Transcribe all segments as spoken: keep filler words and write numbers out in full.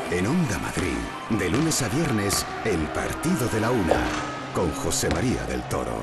En Onda Madrid, de lunes a viernes, el partido de la una, con José María del Toro.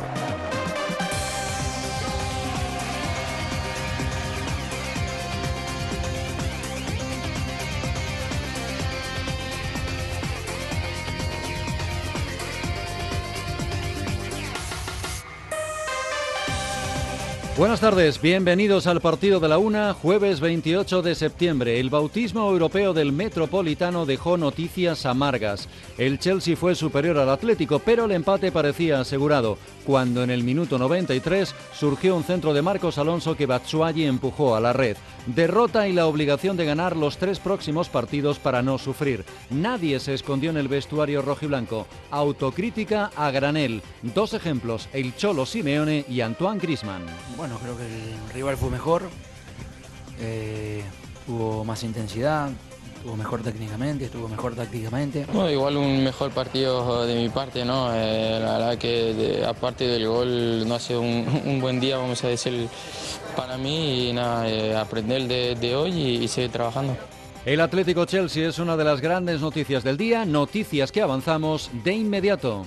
Buenas tardes, bienvenidos al partido de la una, jueves veintiocho de septiembre. El bautismo europeo del Metropolitano dejó noticias amargas. El Chelsea fue superior al Atlético, pero el empate parecía asegurado, cuando en el minuto noventa y tres surgió un centro de Marcos Alonso que Batshuayi empujó a la red. Derrota y la obligación de ganar los tres próximos partidos para no sufrir. Nadie se escondió en el vestuario rojiblanco. Autocrítica a granel. Dos ejemplos, el Cholo Simeone y Antoine Griezmann. Bueno, creo que el rival fue mejor, eh, tuvo más intensidad, estuvo mejor técnicamente, estuvo mejor tácticamente. No, igual un mejor partido de mi parte, ¿no? Eh, la verdad que de, aparte del gol no ha sido un, un buen día, vamos a decir, para mí y nada, eh, aprender de, de hoy y, y seguir trabajando. El Atlético Chelsea es una de las grandes noticias del día, noticias que avanzamos de inmediato.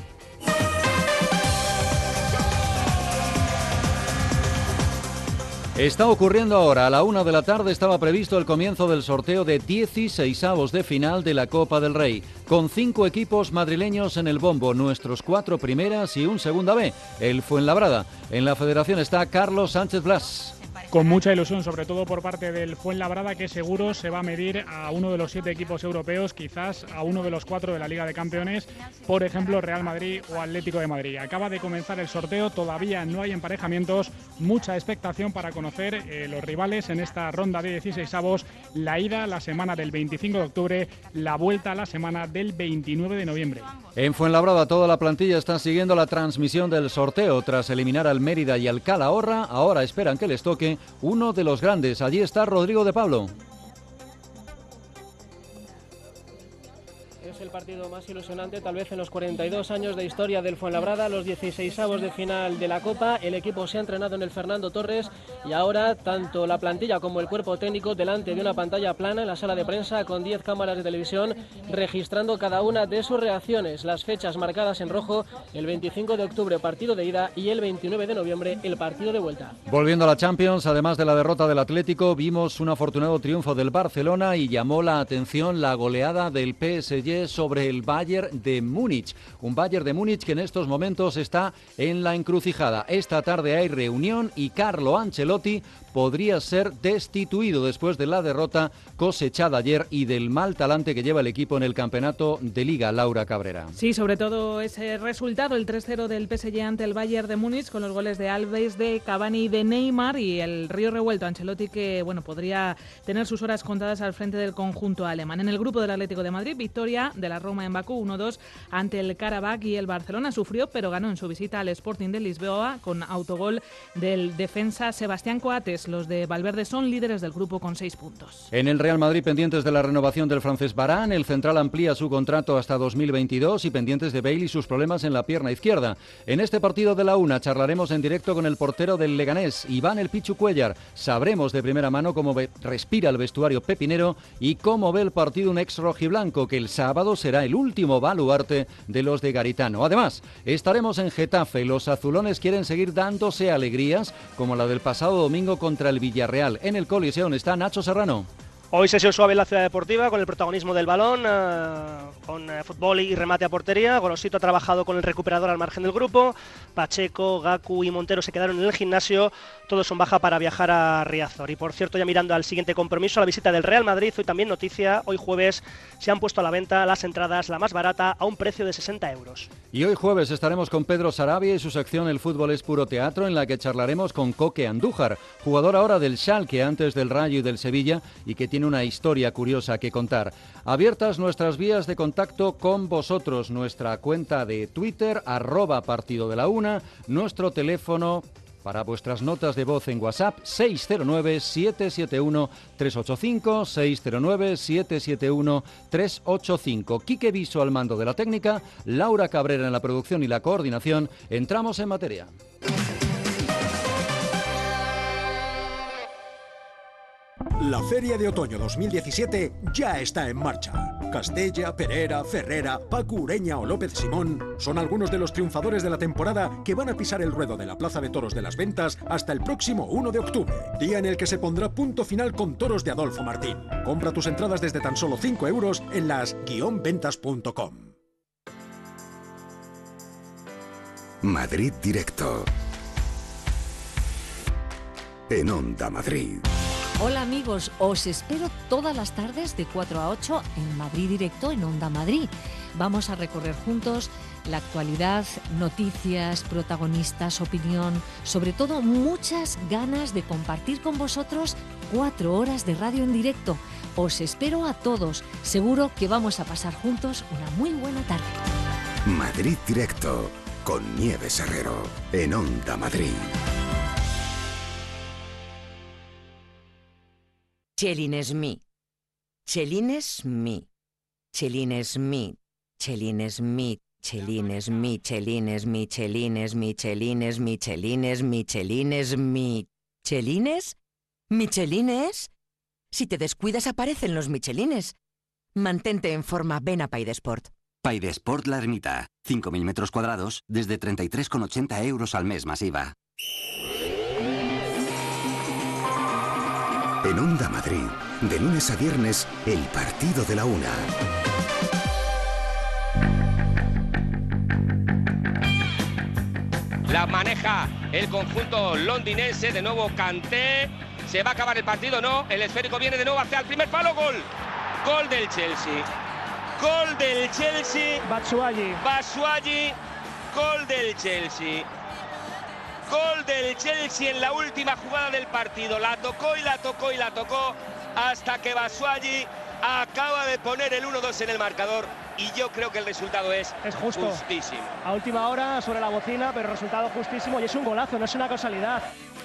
Está ocurriendo ahora, a la una de la tarde estaba previsto el comienzo del sorteo de dieciseisavos de final de la Copa del Rey, con cinco equipos madrileños en el bombo, nuestros cuatro primeras y un segunda B, el Fuenlabrada. En la federación está Carlos Sánchez Blas. Con mucha ilusión, sobre todo por parte del Fuenlabrada, que seguro se va a medir a uno de los siete equipos europeos, quizás a uno de los cuatro de la Liga de Campeones, por ejemplo Real Madrid o Atlético de Madrid. Acaba de comenzar el sorteo, todavía no hay emparejamientos, mucha expectación para conocer eh, los rivales en esta ronda de dieciseisavos, la ida la semana del veinticinco de octubre, la vuelta la semana del veintinueve de noviembre. En Fuenlabrada toda la plantilla está siguiendo la transmisión del sorteo. Tras eliminar al Mérida y al Calahorra, ahora esperan que les toque uno de los grandes. Allí está Rodrigo de Pablo. Es el partido más ilusionante tal vez en los cuarenta y dos años de historia del Fuenlabrada, los dieciseisavos de final de la Copa. El equipo se ha entrenado en el Fernando Torres y ahora tanto la plantilla como el cuerpo técnico delante de una pantalla plana en la sala de prensa con diez cámaras de televisión registrando cada una de sus reacciones. Las fechas marcadas en rojo, el veinticinco de octubre partido de ida y el veintinueve de noviembre el partido de vuelta. Volviendo a la Champions, además de la derrota del Atlético, vimos un afortunado triunfo del Barcelona y llamó la atención la goleada del P S G sobre el Bayern de Múnich. Un Bayern de Múnich que en estos momentos está en la encrucijada. Esta tarde hay reunión y Carlo Ancelotti podría ser destituido después de la derrota cosechada ayer y del mal talante que lleva el equipo en el campeonato de Liga. Laura Cabrera. Sí, sobre todo ese resultado, el tres cero del P S G ante el Bayern de Múnich, con los goles de Alves, de Cavani y de Neymar, y el río revuelto Ancelotti, que bueno, podría tener sus horas contadas al frente del conjunto alemán. En el grupo del Atlético de Madrid, victoria de la Roma en Bakú uno dos ante el Karabakh, y el Barcelona sufrió pero ganó en su visita al Sporting de Lisboa con autogol del defensa Sebastián Coates. Los de Valverde son líderes del grupo con seis puntos. En el Real Madrid, pendientes de la renovación del francés Varane, el central amplía su contrato hasta dos mil veintidós y pendientes de Bale y sus problemas en la pierna izquierda. En este partido de la una charlaremos en directo con el portero del Leganés, Iván El Pichu Cuéllar. Sabremos de primera mano cómo ve, respira el vestuario pepinero y cómo ve el partido un ex rojiblanco, que el sábado será el último baluarte de los de Garitano. Además, estaremos en Getafe. Los azulones quieren seguir dándose alegrías como la del pasado domingo contra el Villarreal. En el Coliseum está Nacho Serrano. Hoy sesión suave en la Ciudad Deportiva con el protagonismo del balón, eh, con eh, fútbol y remate a portería. Gorosito ha trabajado con el recuperador al margen del grupo. Pacheco, Gaku y Montero se quedaron en el gimnasio. Todos son baja para viajar a Riazor. Y por cierto, ya mirando al siguiente compromiso, la visita del Real Madrid. Hoy también noticia, hoy jueves se han puesto a la venta las entradas, la más barata, a un precio de sesenta euros. Y hoy jueves estaremos con Pedro Sarabia y su sección El fútbol es puro teatro, en la que charlaremos con Coque Andújar, jugador ahora del Schalke, antes del Rayo y del Sevilla, y que tiene una historia curiosa que contar. Abiertas nuestras vías de contacto con vosotros, nuestra cuenta de Twitter, arroba partido de la una, nuestro teléfono para vuestras notas de voz en WhatsApp, seis cero nueve, siete siete uno, tres ocho cinco, seis cero nueve, siete siete uno, tres ocho cinco. Quique Viso al mando de la técnica, Laura Cabrera en la producción y la coordinación. Entramos en materia. La Feria de Otoño dos mil diecisiete ya está en marcha. Castella, Perera, Ferrera, Paco Ureña o López Simón son algunos de los triunfadores de la temporada que van a pisar el ruedo de la Plaza de Toros de las Ventas hasta el próximo uno de octubre, día en el que se pondrá punto final con toros de Adolfo Martín. Compra tus entradas desde tan solo cinco euros en las guion ventas punto com. Madrid Directo. En Onda Madrid. Hola amigos, os espero todas las tardes de cuatro a ocho en Madrid Directo en Onda Madrid. Vamos a recorrer juntos la actualidad, noticias, protagonistas, opinión, sobre todo muchas ganas de compartir con vosotros cuatro horas de radio en directo. Os espero a todos, seguro que vamos a pasar juntos una muy buena tarde. Madrid Directo con Nieves Herrero en Onda Madrid. Chelín Smith, Chelín Smith, Chelín Smith, Chelín Smith, Chelín Smith, Chelín Smith, Chelín Smith, Chelín Smith, Chelín Smith, Chelín Smith, ¿Chelines? ¿Michelines? Si te descuidas aparecen los michelines. Mantente en forma, ven a Paidesport. Paidesport La Ermita, cinco mil metros cuadrados, desde treinta y tres con ochenta euros al mes más I V A. En Onda Madrid, de lunes a viernes, el partido de la una. La maneja el conjunto londinense, de nuevo Kanté. ¿Se va a acabar el partido? No, el esférico viene de nuevo hacia el primer palo, gol. Gol del Chelsea. Gol del Chelsea. Batshuayi. Batshuayi. Gol del Chelsea. Gol del Chelsea en la última jugada del partido. La tocó y la tocó y la tocó hasta que Batshuayi acaba de poner el uno dos en el marcador. Y yo creo que el resultado es, es justo. justísimo. A última hora sobre la bocina, pero resultado justísimo y es un golazo, no es una casualidad.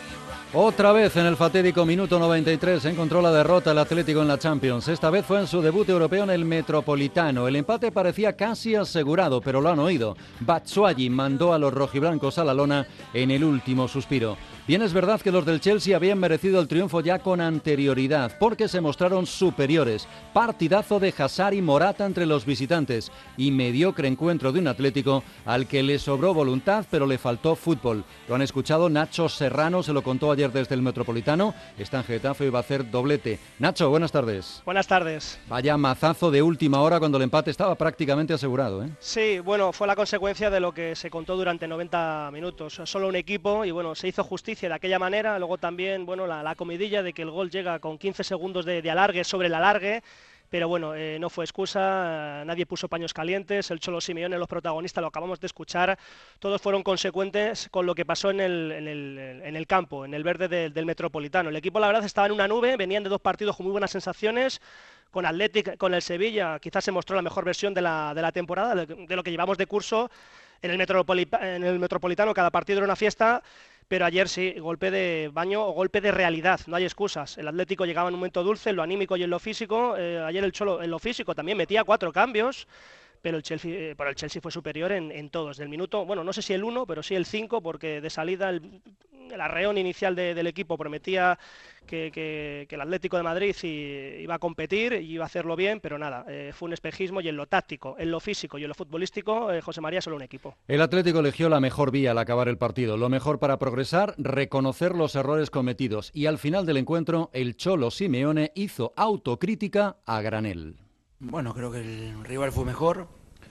Otra vez en el fatídico minuto noventa y tres encontró la derrota el Atlético en la Champions. Esta vez fue en su debut europeo en el Metropolitano. El empate parecía casi asegurado, pero lo han oído. Batshuayi mandó a los rojiblancos a la lona en el último suspiro. Bien es verdad que los del Chelsea habían merecido el triunfo ya con anterioridad, porque se mostraron superiores. Partidazo de Hazard y Morata entre los visitantes y mediocre encuentro de un Atlético al que le sobró voluntad, pero le faltó fútbol. Lo han escuchado, Nacho Serrano se lo contó ayer desde el Metropolitano. Está en Getafe y va a hacer doblete. Nacho, buenas tardes. Buenas tardes. Vaya mazazo de última hora cuando el empate estaba prácticamente asegurado, ¿eh? Sí, bueno, fue la consecuencia de lo que se contó durante noventa minutos. Solo un equipo y bueno, se hizo justicia de aquella manera. Luego también, bueno, la, la comidilla de que el gol llega con quince segundos de, de alargue sobre el alargue. Pero bueno, eh, no fue excusa, eh, nadie puso paños calientes, el Cholo Simeone, los protagonistas, lo acabamos de escuchar, todos fueron consecuentes con lo que pasó en el, en el, en el campo, en el verde de, del Metropolitano. El equipo, la verdad, estaba en una nube, venían de dos partidos con muy buenas sensaciones, con Athletic, con el Sevilla, quizás se mostró la mejor versión de la, de la temporada, de lo que llevamos de curso. En el, Metropolita, en el Metropolitano cada partido era una fiesta, pero ayer sí, golpe de baño o golpe de realidad, no hay excusas. El Atlético llegaba en un momento dulce, en lo anímico y en lo físico. Eh, ayer el Cholo en lo físico también metía cuatro cambios, pero el Chelsea, eh, pero el Chelsea fue superior en, en todos. Del minuto, bueno, no sé si el uno, pero sí el cinco, porque de salida el, el arreón inicial de, del equipo prometía que, que, que el Atlético de Madrid iba a competir y iba a hacerlo bien, pero nada, eh, fue un espejismo y en lo táctico, en lo físico y en lo futbolístico, eh, José María, solo un equipo. El Atlético eligió la mejor vía al acabar el partido, lo mejor para progresar, reconocer los errores cometidos y al final del encuentro el Cholo Simeone hizo autocrítica a granel. Bueno, creo que el rival fue mejor,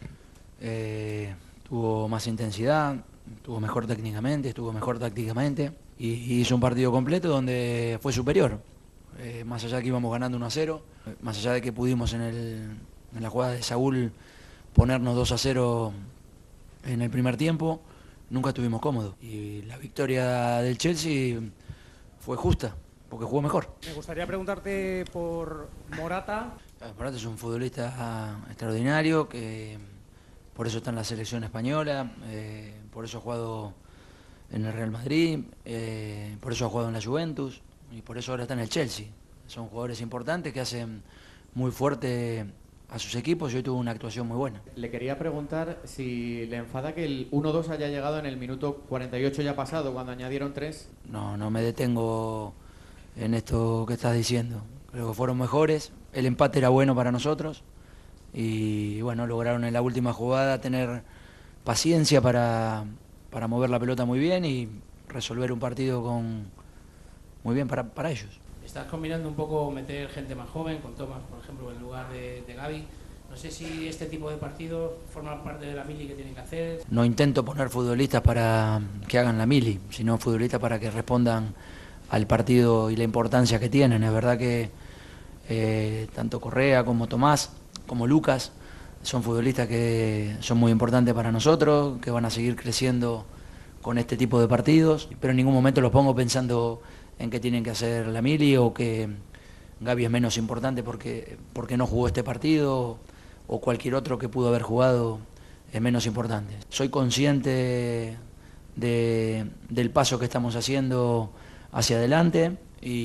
eh, tuvo más intensidad, estuvo mejor técnicamente, estuvo mejor tácticamente y, y hizo un partido completo donde fue superior. Eh, más allá de que íbamos ganando uno a cero, más allá de que pudimos en, el, en la jugada de Saúl ponernos dos a cero en el primer tiempo, nunca estuvimos cómodos. Y la victoria del Chelsea fue justa, porque jugó mejor. Me gustaría preguntarte por Morata. Morata es un futbolista extraordinario, que por eso está en la selección española, eh, por eso ha jugado en el Real Madrid, eh, por eso ha jugado en la Juventus y por eso ahora está en el Chelsea. Son jugadores importantes que hacen muy fuerte a sus equipos y hoy tuvo una actuación muy buena. Le quería preguntar si le enfada que el uno dos haya llegado en el minuto cuarenta y ocho ya pasado, cuando añadieron tres. No, no me detengo en esto que estás diciendo. creo que fueron mejores. El empate era bueno para nosotros y bueno, lograron en la última jugada tener paciencia para, para mover la pelota muy bien y resolver un partido con muy bien para, para ellos. Estás combinando un poco meter gente más joven, con Tomás, por ejemplo, en lugar de, de Gavi. No sé si este tipo de partidos forman parte de la mili que tienen que hacer. No intento poner futbolistas para que hagan la mili, sino futbolistas para que respondan al partido y la importancia que tienen. Es verdad que eh, tanto Correa como Tomás, como Lucas, son futbolistas que son muy importantes para nosotros, que van a seguir creciendo con este tipo de partidos, pero en ningún momento los pongo pensando en que tienen que hacer la mili o que Gavi es menos importante porque, porque no jugó este partido o cualquier otro que pudo haber jugado es menos importante. Soy consciente de, del paso que estamos haciendo hacia adelante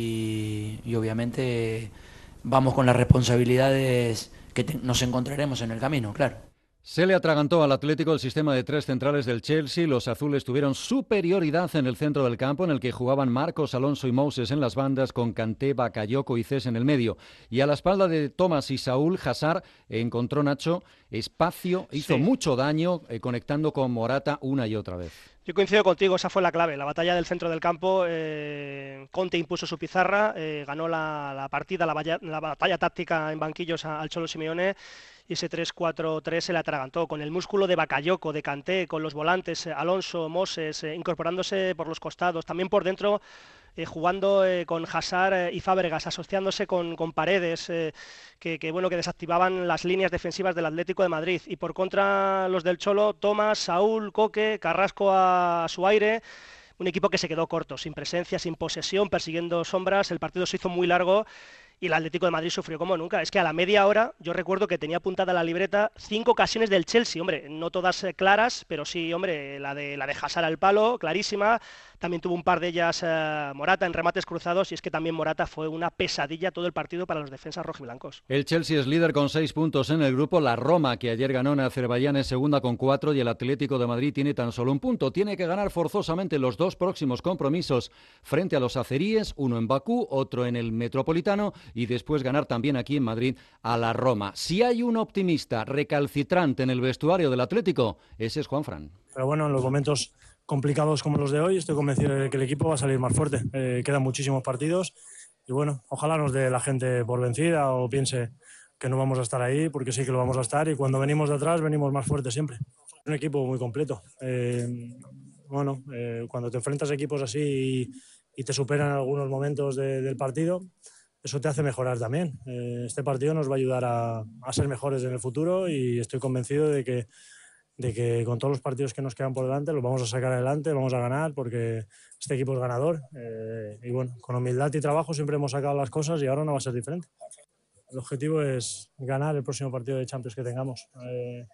y, y obviamente vamos con las responsabilidades que te, nos encontraremos en el camino, claro. Se le atragantó al Atlético el sistema de tres centrales del Chelsea. Los azules tuvieron superioridad en el centro del campo, en el que jugaban Marcos Alonso y Moses en las bandas, con Kanté, Bakayoko y Cés en el medio. Y a la espalda de Thomas y Saúl, Hazard encontró, Nacho, espacio, hizo sí. mucho daño eh, conectando con Morata una y otra vez. Yo coincido contigo, esa fue la clave, la batalla del centro del campo. eh, Conte impuso su pizarra, eh, ganó la, la partida, la, valla, la batalla táctica en banquillos a, al Cholo Simeone, y ese tres cuatro tres se le atragantó, con el músculo de Bakayoko, de Kanté, con los volantes, eh, Alonso, Moses, eh, incorporándose por los costados, también por dentro, eh, jugando eh, con Hazard eh, y Fábregas, asociándose con, con Paredes, eh, que, que, bueno, que desactivaban las líneas defensivas del Atlético de Madrid. Y por contra los del Cholo, Tomás, Saúl, Coque, Carrasco a, a su aire. Un equipo que se quedó corto, sin presencia, sin posesión, persiguiendo sombras. El partido se hizo muy largo y el Atlético de Madrid sufrió como nunca. Es que a la media hora yo recuerdo que tenía apuntada la libreta cinco ocasiones del Chelsea, hombre, no todas eh, claras, pero sí, hombre, la de la de Hazard al palo, clarísima. También tuvo un par de ellas eh, Morata en remates cruzados, y es que también Morata fue una pesadilla todo el partido para los defensas rojiblancos. El Chelsea es líder con seis puntos en el grupo. La Roma, que ayer ganó en Azerbaiyán, es segunda con cuatro, y el Atlético de Madrid tiene tan solo un punto. Tiene que ganar forzosamente los dos próximos compromisos frente a los azeríes, uno en Bakú, otro en el Metropolitano, y después ganar también aquí en Madrid a la Roma. Si hay un optimista recalcitrante en el vestuario del Atlético, ese es Juanfran. Pero bueno, en los momentos complicados como los de hoy, estoy convencido de que el equipo va a salir más fuerte. Eh, quedan muchísimos partidos y bueno, ojalá nos dé la gente por vencida o piense que no vamos a estar ahí, porque sí que lo vamos a estar, y cuando venimos de atrás venimos más fuertes siempre. Es un equipo muy completo. Eh, bueno, eh, cuando te enfrentas a equipos así y, y te superan en algunos momentos de, del partido, eso te hace mejorar también. Eh, este partido nos va a ayudar a, a ser mejores en el futuro, y estoy convencido de que de que con todos los partidos que nos quedan por delante los vamos a sacar adelante, vamos a ganar, porque este equipo es ganador, eh, y bueno, con humildad y trabajo siempre hemos sacado las cosas y ahora no va a ser diferente. El objetivo es ganar el próximo partido de Champions que tengamos, eh,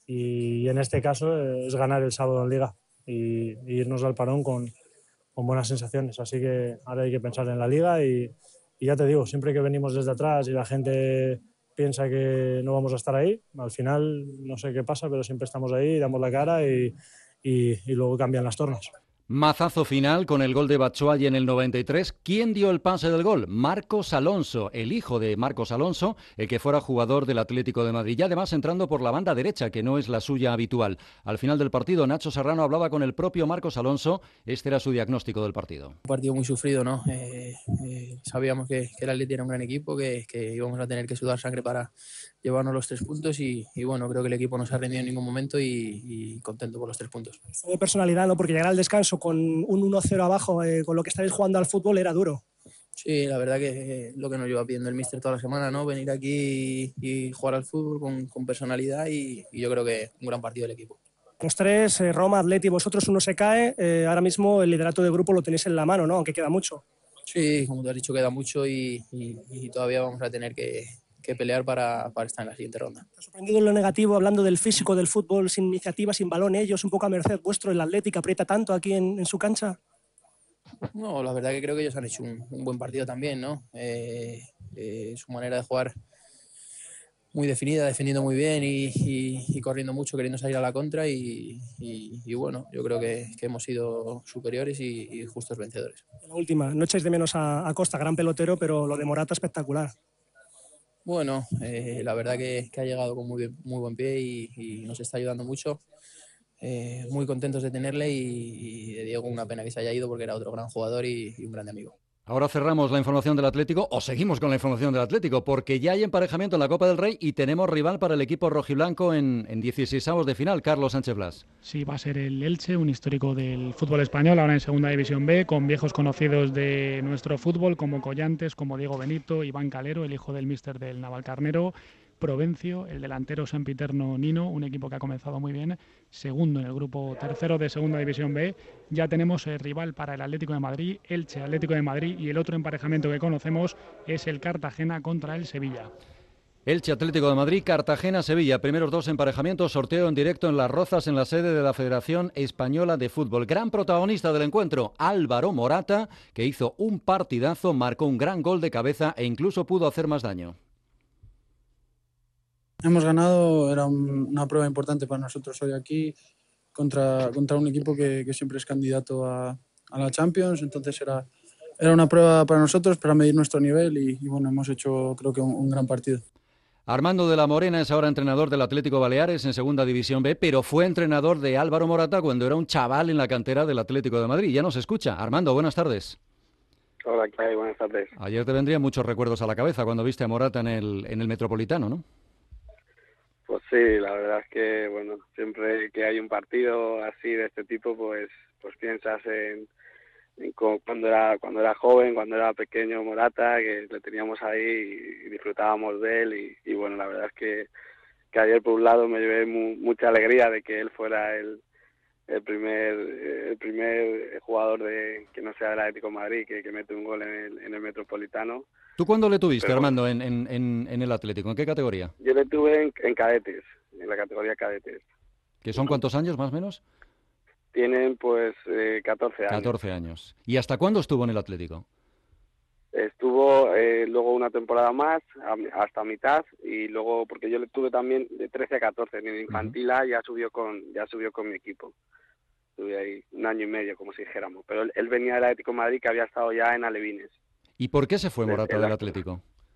y en este caso es ganar el sábado en Liga y, y irnos al parón con, con buenas sensaciones, así que ahora hay que pensar en la Liga y, y ya te digo, siempre que venimos desde atrás y la gente piensa que no vamos a estar ahí, al final no sé qué pasa, pero siempre estamos ahí, damos la cara y, y, y luego cambian las tornas. Mazazo final con el gol de Batshuayi en el noventa y tres. ¿Quién dio el pase del gol? Marcos Alonso, el hijo de Marcos Alonso, el que fuera jugador del Atlético de Madrid. Y además entrando por la banda derecha, que no es la suya habitual. Al final del partido, Nacho Serrano hablaba con el propio Marcos Alonso. Este era su diagnóstico del partido. Un partido muy sufrido, ¿no? Eh, eh, sabíamos que, que el Atlético era un gran equipo, que, que íbamos a tener que sudar sangre para llevarnos los tres puntos y, y bueno, creo que el equipo no se ha rendido en ningún momento y, y contento por los tres puntos. De personalidad, ¿no? Porque llegar al descanso con un uno cero abajo, eh, con lo que estáis jugando al fútbol, era duro. Sí, la verdad que es lo que nos lleva pidiendo el míster toda la semana, ¿no? Venir aquí y, y jugar al fútbol con, con personalidad y, y yo creo que un gran partido del equipo. Los tres, eh, Roma, Atleti, vosotros uno se cae, eh, ahora mismo el liderato del grupo lo tenéis en la mano, ¿no? Aunque queda mucho. Sí, como te has dicho, queda mucho y, y, y todavía vamos a tener que, que pelear para, para estar en la siguiente ronda. ¿Te ha sorprendido en lo negativo, hablando del físico del fútbol, sin iniciativa, sin balón, ellos un poco a merced vuestro, el Atlético aprieta tanto aquí en, en su cancha? No, la verdad que creo que ellos han hecho un, un buen partido también, ¿no? Eh, eh, su manera de jugar muy definida, defendiendo muy bien y, y, y corriendo mucho, queriendo salir a la contra y, y, y bueno, yo creo que, que hemos sido superiores y, y justos vencedores. La última, no echáis de menos a, a Costa, gran pelotero, pero lo de Morata espectacular. Bueno, eh, la verdad que, que ha llegado con muy, muy buen pie y, y nos está ayudando mucho. Eh, muy contentos de tenerle y, y de Diego una pena que se haya ido porque era otro gran jugador y, y un grande amigo. Ahora cerramos la información del Atlético, o seguimos con la información del Atlético, porque ya hay emparejamiento en la Copa del Rey y tenemos rival para el equipo rojiblanco en, en dieciseisavos de final, Carlos Sánchez Blas. Sí, va a ser el Elche, un histórico del fútbol español, ahora en Segunda División B, con viejos conocidos de nuestro fútbol, como Collantes, como Diego Benito, Iván Calero, el hijo del míster del Navalcarnero, Provencio, el delantero sempiterno Nino, un equipo que ha comenzado muy bien, segundo en el grupo tercero de Segunda División B. Ya tenemos el rival para el Atlético de Madrid, Elche, Atlético de Madrid, y el otro emparejamiento que conocemos es el Cartagena contra el Sevilla. Elche, Atlético de Madrid, Cartagena, Sevilla, primeros dos emparejamientos, sorteo en directo en Las Rozas, en la sede de la Federación Española de Fútbol. Gran protagonista del encuentro, Álvaro Morata, que hizo un partidazo, marcó un gran gol de cabeza e incluso pudo hacer más daño. Hemos ganado, era un, una prueba importante para nosotros hoy aquí contra, contra un equipo que, que siempre es candidato a, a la Champions, entonces era, era una prueba para nosotros para medir nuestro nivel y, y bueno, hemos hecho creo que un, un gran partido. Armando de la Morena es ahora entrenador del Atlético Baleares en Segunda División B, pero fue entrenador de Álvaro Morata cuando era un chaval en la cantera del Atlético de Madrid. Ya nos escucha. Armando, buenas tardes. Hola, ¿qué hay? Buenas tardes. Ayer te vendrían muchos recuerdos a la cabeza cuando viste a Morata en el, en el Metropolitano, ¿no? Pues sí, la verdad es que, bueno, siempre que hay un partido así de este tipo, pues pues piensas en, en cuando era cuando era joven, cuando era pequeño Morata, que le teníamos ahí y disfrutábamos de él. Y, y bueno, la verdad es que, que ayer por un lado me llevé mu, mucha alegría de que él fuera el, el primer el primer jugador de que no sea del Atlético de Madrid que, que mete un gol en el, en el Metropolitano. ¿Tú cuándo le tuviste, Pero, Armando, en, en, en, en el Atlético? ¿En qué categoría? Yo le tuve en, en cadetes, en la categoría cadetes. ¿Que son cuántos años, más o menos? Tienen, pues, eh, catorce años. catorce años. ¿Y hasta cuándo estuvo en el Atlético? Estuvo eh, luego una temporada más, a, hasta mitad, y luego, porque yo le tuve también de trece a catorce, en el infantil A ya subió con ya subió con mi equipo. Estuve ahí un año y medio, como si dijéramos. Pero él, él venía del Atlético de Madrid, que había estado ya en Alevines. ¿Y por qué se fue Morata del Atlético?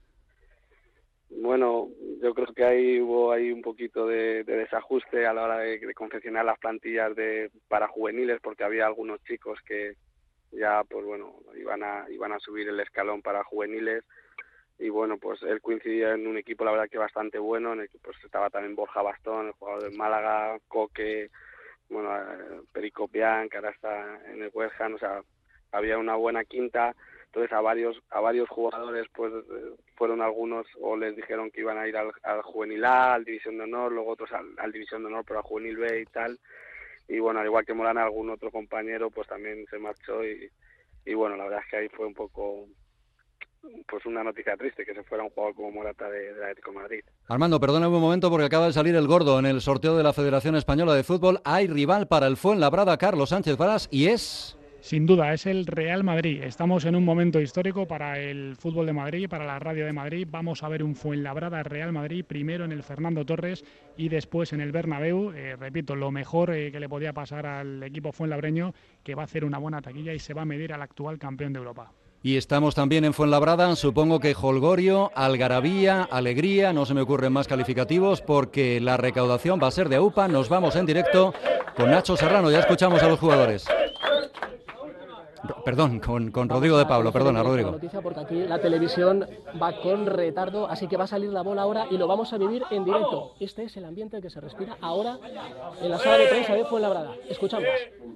Bueno, yo creo que ahí hubo ahí un poquito de, de desajuste a la hora de, de confeccionar las plantillas de para juveniles, porque había algunos chicos que ya, pues bueno, iban a iban a subir el escalón para juveniles. Y bueno, pues él coincidía en un equipo, la verdad, que bastante bueno. En el que pues estaba también Borja Bastón, el jugador del Málaga, Coque, bueno, Perico Pian, que ahora está en el West Ham. O sea, había una buena quinta. Entonces a varios a varios jugadores pues fueron algunos o les dijeron que iban a ir al, al Juvenil A, al División de Honor, luego otros al, al División de Honor, pero al Juvenil B y tal. Y bueno, al igual que Morana, algún otro compañero pues también se marchó y, y bueno, la verdad es que ahí fue un poco pues una noticia triste que se fuera un jugador como Morata de, de Atlético de Madrid. Armando, perdóname un momento porque acaba de salir el gordo en el sorteo de la Federación Española de Fútbol. Hay rival para el Fuenlabrada, Carlos Sánchez Blas, y es... Sin duda, es el Real Madrid. Estamos en un momento histórico para el fútbol de Madrid, para la radio de Madrid. Vamos a ver un Fuenlabrada-Real Madrid, primero en el Fernando Torres y después en el Bernabéu. Eh, repito, lo mejor eh, que le podía pasar al equipo fuenlabreño, que va a hacer una buena taquilla y se va a medir al actual campeón de Europa. Y estamos también en Fuenlabrada, supongo que jolgorio, algarabía, alegría, no se me ocurren más calificativos porque la recaudación va a ser de A U P A. Nos vamos en directo con Nacho Serrano, ya escuchamos a los jugadores. Perdón, con, con Rodrigo de Pablo, perdona, Rodrigo. Noticia porque aquí la televisión va con retardo, así que va a salir la bola ahora y lo vamos a vivir en directo. Este es el ambiente que se respira ahora en la sala de prensa de Fuenlabrada. Escuchamos.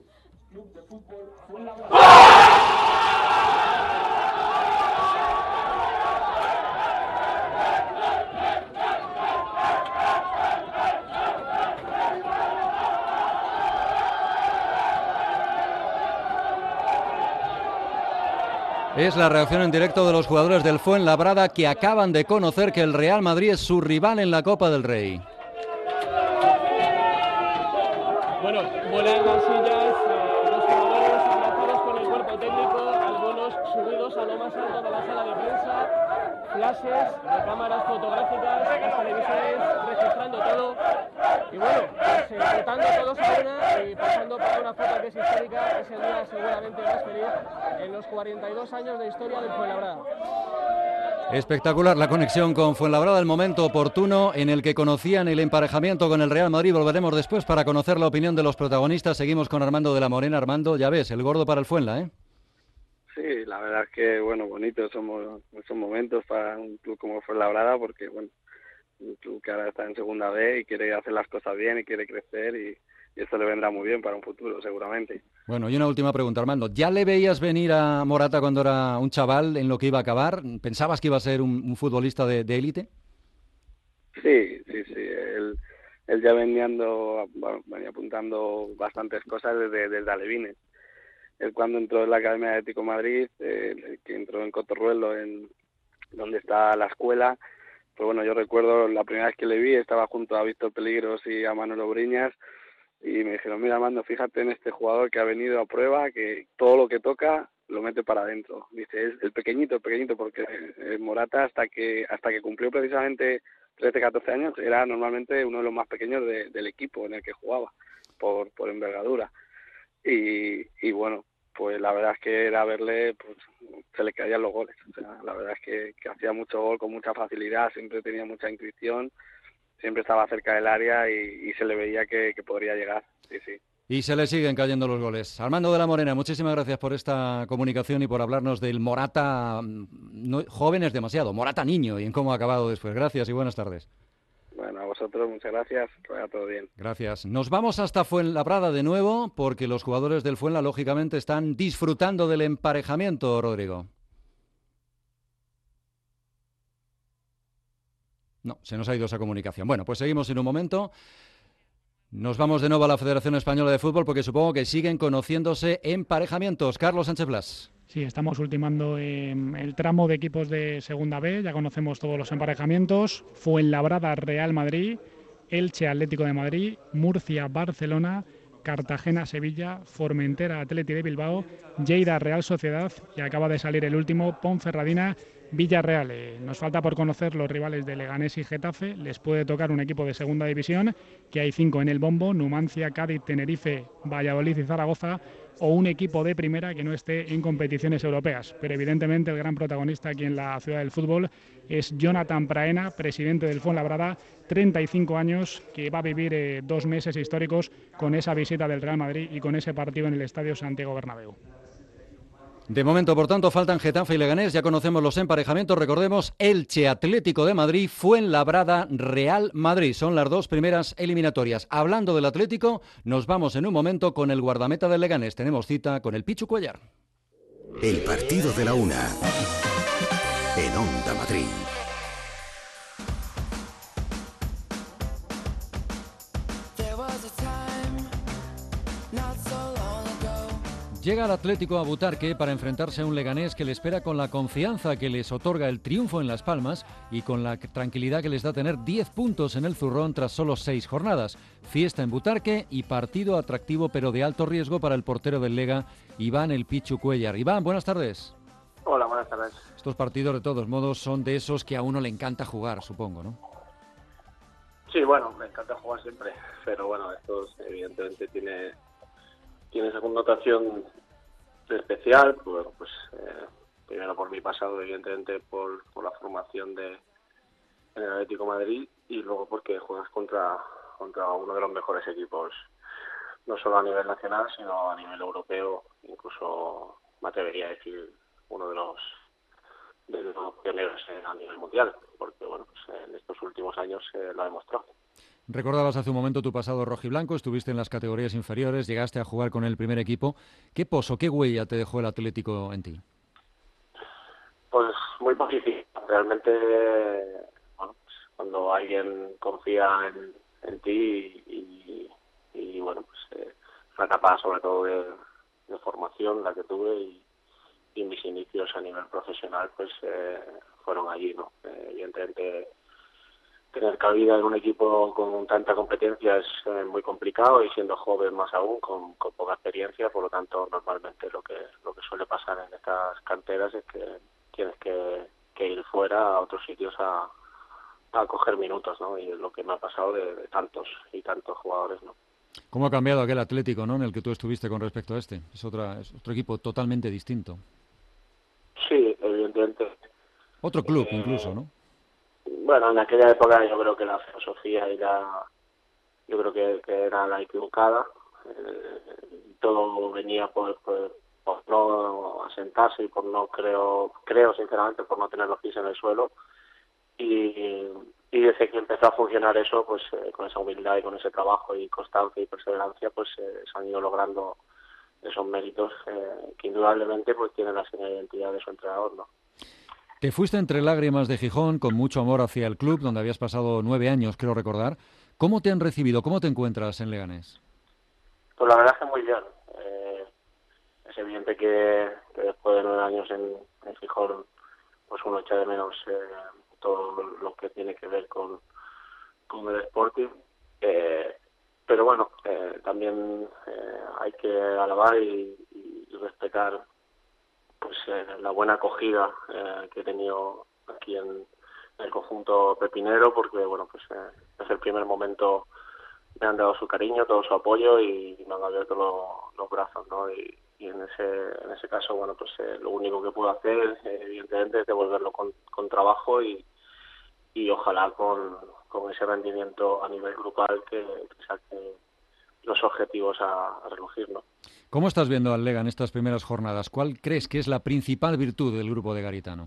Es la reacción en directo de los jugadores del Fuenlabrada que acaban de conocer que el Real Madrid es su rival en la Copa del Rey. Bueno, vuelan las sillas, eh, los jugadores abrazados con el cuerpo técnico, algunos subidos a lo más alto de la sala de prensa, flashes de cámaras fotográficas, las televisiones cantando todos a una y pasando por una foto que es histórica. Es el día seguramente más feliz en los cuarenta y dos años de historia del Fuenlabrada. Espectacular la conexión con Fuenlabrada, el momento oportuno en el que conocían el emparejamiento con el Real Madrid. Volveremos después para conocer la opinión de los protagonistas. Seguimos con Armando de la Morena. Armando, ya ves, el gordo para el Fuenla, ¿eh? Sí, la verdad es que, bueno, bonitos somos esos momentos para un club como Fuenlabrada, porque, bueno, un club que ahora está en segunda B y quiere hacer las cosas bien y quiere crecer y, y esto le vendrá muy bien para un futuro, seguramente. Bueno, y una última pregunta, Armando. ¿Ya le veías venir a Morata cuando era un chaval en lo que iba a acabar? ¿Pensabas que iba a ser un, un futbolista de élite? Sí, sí, sí. Él, él ya venía, ando, bueno, venía apuntando bastantes cosas desde, desde Alevines. Él cuando entró en la Academia de Atlético de Madrid, eh, que entró en Cotorruelo, en donde está la escuela, pues bueno, yo recuerdo la primera vez que le vi, estaba junto a Víctor Peligros y a Manolo Briñas, y me dijeron, mira Armando, fíjate en este jugador que ha venido a prueba, que todo lo que toca lo mete para adentro. Dice, es el pequeñito, el pequeñito, porque eh, Morata hasta que hasta que cumplió precisamente trece, catorce años, era normalmente uno de los más pequeños de, del equipo en el que jugaba, por, por envergadura. Y, y bueno, pues la verdad es que era verle, pues se le caían los goles. O sea, la verdad es que, que hacía mucho gol con mucha facilidad, siempre tenía mucha intuición, siempre estaba cerca del área y, y se le veía que, que podría llegar. Sí, sí. Y se le siguen cayendo los goles. Armando de la Morena, muchísimas gracias por esta comunicación y por hablarnos del Morata, no, joven es demasiado, Morata niño y en cómo ha acabado después. Gracias y buenas tardes. Bueno, a vosotros muchas gracias, que vaya todo bien. Gracias. Nos vamos hasta Fuenlabrada de nuevo porque los jugadores del Fuenla lógicamente están disfrutando del emparejamiento, Rodrigo. No, se nos ha ido esa comunicación. Bueno, pues seguimos en un momento. Nos vamos de nuevo a la Federación Española de Fútbol porque supongo que siguen conociéndose emparejamientos. Carlos Sánchez Blas. Sí, estamos ultimando eh, el tramo de equipos de Segunda B, ya conocemos todos los emparejamientos. Fuenlabrada, Real Madrid, Elche, Atlético de Madrid, Murcia, Barcelona, Cartagena, Sevilla, Formentera, Atleti de Bilbao, Lleida, Real Sociedad y acaba de salir el último, Ponferradina, Villarreal. Eh, nos falta por conocer los rivales de Leganés y Getafe. Les puede tocar un equipo de segunda división, que hay cinco en el bombo: Numancia, Cádiz, Tenerife, Valladolid y Zaragoza, o un equipo de primera que no esté en competiciones europeas. Pero evidentemente el gran protagonista aquí en la ciudad del fútbol es Jonathan Praena, presidente del Fuenlabrada, treinta y cinco años, que va a vivir eh, dos meses históricos con esa visita del Real Madrid y con ese partido en el Estadio Santiago Bernabéu. De momento, por tanto, faltan Getafe y Leganés. Ya conocemos los emparejamientos. Recordemos, Elche, Atlético de Madrid, Fuenlabrada, Real Madrid. Son las dos primeras eliminatorias. Hablando del Atlético, nos vamos en un momento con el guardameta del Leganés. Tenemos cita con el Pichu Cuellar. El partido de la una. En Onda Madrid. Llega el Atlético a Butarque para enfrentarse a un Leganés que le espera con la confianza que les otorga el triunfo en Las Palmas y con la tranquilidad que les da tener diez puntos en el zurrón tras solo seis jornadas. Fiesta en Butarque y partido atractivo pero de alto riesgo para el portero del Lega, Iván el Pichu Cuellar. Iván, buenas tardes. Hola, buenas tardes. Estos partidos de todos modos son de esos que a uno le encanta jugar, supongo, ¿no? Sí, bueno, me encanta jugar siempre, pero bueno, estos evidentemente tiene... tiene esa connotación especial, pues, pues eh, primero por mi pasado, evidentemente por, por la formación de en el Atlético de Madrid, y luego porque juegas contra contra uno de los mejores equipos, no solo a nivel nacional, sino a nivel europeo, incluso me atrevería a decir uno de los de los pioneros a nivel mundial, porque bueno, pues en estos últimos años eh, lo ha demostrado. Recordabas hace un momento tu pasado rojiblanco, estuviste en las categorías inferiores, llegaste a jugar con el primer equipo. ¿Qué pozo, qué huella te dejó el Atlético en ti? Pues muy positiva. Realmente, bueno, pues cuando alguien confía en, en ti y, y, y bueno, pues eh, una etapa sobre todo de, de formación la que tuve y, y mis inicios a nivel profesional pues eh, fueron allí, ¿no? Eh, evidentemente tener cabida en un equipo con tanta competencia es eh, muy complicado, y siendo joven más aún, con, con poca experiencia. Por lo tanto, normalmente lo que lo que suele pasar en estas canteras es que tienes que, que ir fuera a otros sitios a, a coger minutos, ¿no? Y es lo que me ha pasado de, de tantos y tantos jugadores, ¿no? ¿Cómo ha cambiado aquel Atlético, ¿no?, en el que tú estuviste con respecto a este? Es, otra, es otro equipo totalmente distinto. Sí, evidentemente. Otro club Eh, incluso, ¿no? Bueno, en aquella época yo creo que la filosofía era, yo creo que, que era la equivocada. Eh, todo venía por, por, por no asentarse y por no, creo, creo sinceramente, por no tener los pies en el suelo. Y, y desde que empezó a funcionar eso, pues eh, con esa humildad y con ese trabajo y constancia y perseverancia, pues eh, se han ido logrando esos méritos eh, que indudablemente pues tienen la señal de identidad de su entrenador, ¿no? Te fuiste entre lágrimas de Gijón, con mucho amor hacia el club, donde habías pasado nueve años, creo recordar. ¿Cómo te han recibido? ¿Cómo te encuentras en Leganés? Pues la verdad es que muy bien. Eh, es evidente que, que después de nueve años en, en Gijón, pues uno echa de menos eh, todo lo que tiene que ver con, con el Sporting. Eh, pero bueno, eh, también eh, hay que alabar y, y respetar pues eh, la buena acogida eh, que he tenido aquí en, en el conjunto pepinero, porque bueno, pues eh, desde el primer momento me han dado su cariño, todo su apoyo y me han abierto lo, los brazos, ¿no? Y, y en ese en ese caso, bueno, pues eh, lo único que puedo hacer, eh, evidentemente, es devolverlo con, con trabajo y, y ojalá con, con ese rendimiento a nivel grupal que, que saque los objetivos a, a relucir, ¿no? ¿Cómo estás viendo al Lega en estas primeras jornadas? ¿Cuál crees que es la principal virtud del grupo de Garitano?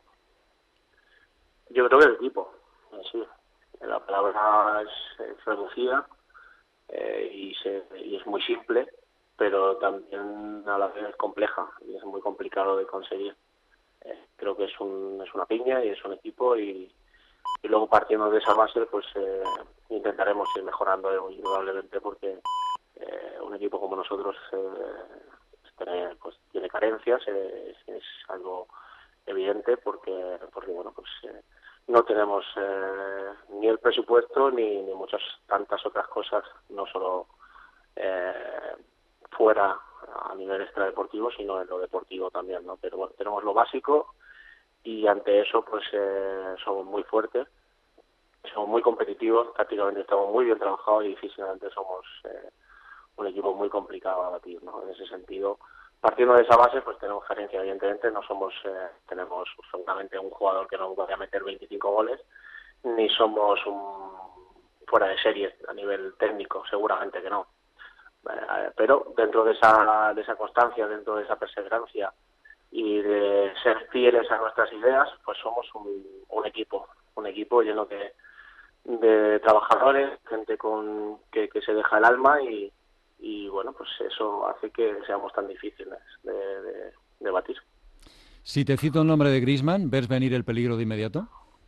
Yo creo que el equipo, sí. La palabra es, es reducida eh, y, se, y es muy simple, pero también a la vez es compleja y es muy complicado de conseguir. Eh, creo que es, un, es una piña y es un equipo y, y luego partiendo de esa base pues eh, intentaremos ir mejorando indudablemente porque eh, un equipo como nosotros eh, tiene, pues, tiene carencias, eh, es, es algo evidente porque, porque bueno, pues eh, no tenemos eh, ni el presupuesto ni, ni muchas tantas otras cosas, no solo eh, fuera a nivel extradeportivo, sino en lo deportivo también, ¿no? Pero bueno, tenemos lo básico y ante eso pues eh, somos muy fuertes, somos muy competitivos, tácticamente estamos muy bien trabajados y físicamente somos eh, un equipo muy complicado a batir, ¿no? En ese sentido, partiendo de esa base, pues tenemos carencia, evidentemente, no somos, eh, tenemos seguramente un jugador que no vaya a meter veinticinco goles, ni somos un fuera de serie a nivel técnico, seguramente que no. Eh, pero dentro de esa, de esa constancia, dentro de esa perseverancia y de ser fieles a nuestras ideas, pues somos un, un equipo, un equipo lleno de, de trabajadores, gente con que, que se deja el alma y y bueno, pues eso hace que seamos tan difíciles de, de, de batir. Si te cito el nombre de Griezmann, ¿ves venir el peligro de inmediato?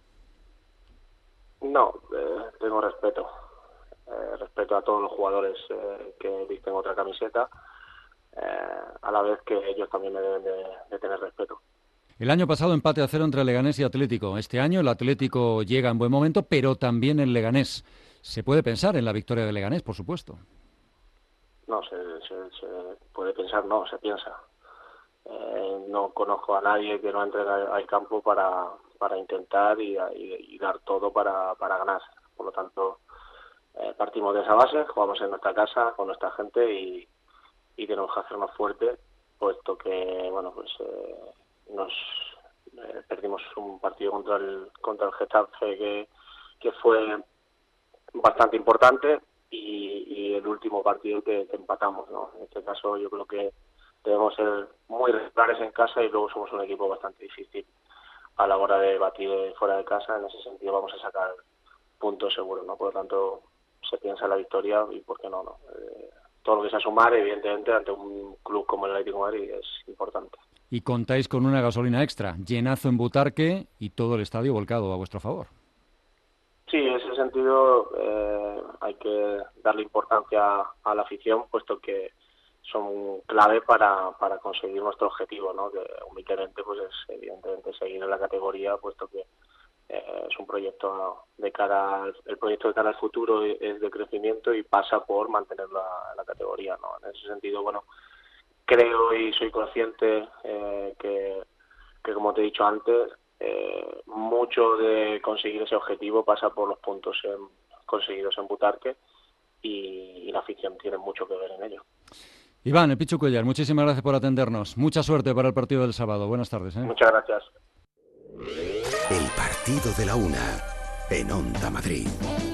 No, eh, tengo respeto. Eh, respeto a todos los jugadores eh, que visten otra camiseta, eh, a la vez que ellos también me deben de, de tener respeto. El año pasado empate a cero entre Leganés y Atlético. Este año el Atlético llega en buen momento, pero también el Leganés. Se puede pensar en la victoria de Leganés, por supuesto. No, se, se, se puede pensar, no, se piensa. Eh, no conozco a nadie que no entre al, al campo para, para intentar y, y, y dar todo para, para ganar. Por lo tanto, eh, partimos de esa base, jugamos en nuestra casa con nuestra gente y, y tenemos que hacernos fuertes, puesto que, bueno, pues eh, nos eh, perdimos un partido contra el contra el Getafe que, que fue bastante importante. Y, y el último partido que, que empatamos, ¿no? En este caso yo creo que debemos ser muy regulares en casa y luego somos un equipo bastante difícil a la hora de batir fuera de casa. En ese sentido vamos a sacar puntos seguros, ¿no? Por lo tanto se piensa en la victoria y por qué no, ¿no? Eh, todo lo que sea sumar, evidentemente, ante un club como el Atlético de Madrid es importante. Y contáis con una gasolina extra, llenazo en Butarque y todo el estadio volcado a vuestro favor. Sí, en ese sentido eh, hay que darle importancia a la afición, puesto que son clave para, para conseguir nuestro objetivo, ¿no? Que humildemente pues es evidentemente seguir en la categoría, puesto que eh, es un proyecto de cara al, el proyecto de cara al futuro es de crecimiento y pasa por mantener la, la categoría, ¿no? En ese sentido, bueno, creo y soy consciente eh, que, que como te he dicho antes, Eh, mucho de conseguir ese objetivo pasa por los puntos en, conseguidos en Butarque y, y la afición tiene mucho que ver en ello. Iván, el Pichu Cuellar, muchísimas gracias por atendernos. Mucha suerte para el partido del sábado. Buenas tardes. ¿eh? Muchas gracias. El partido de la una en Onda Madrid.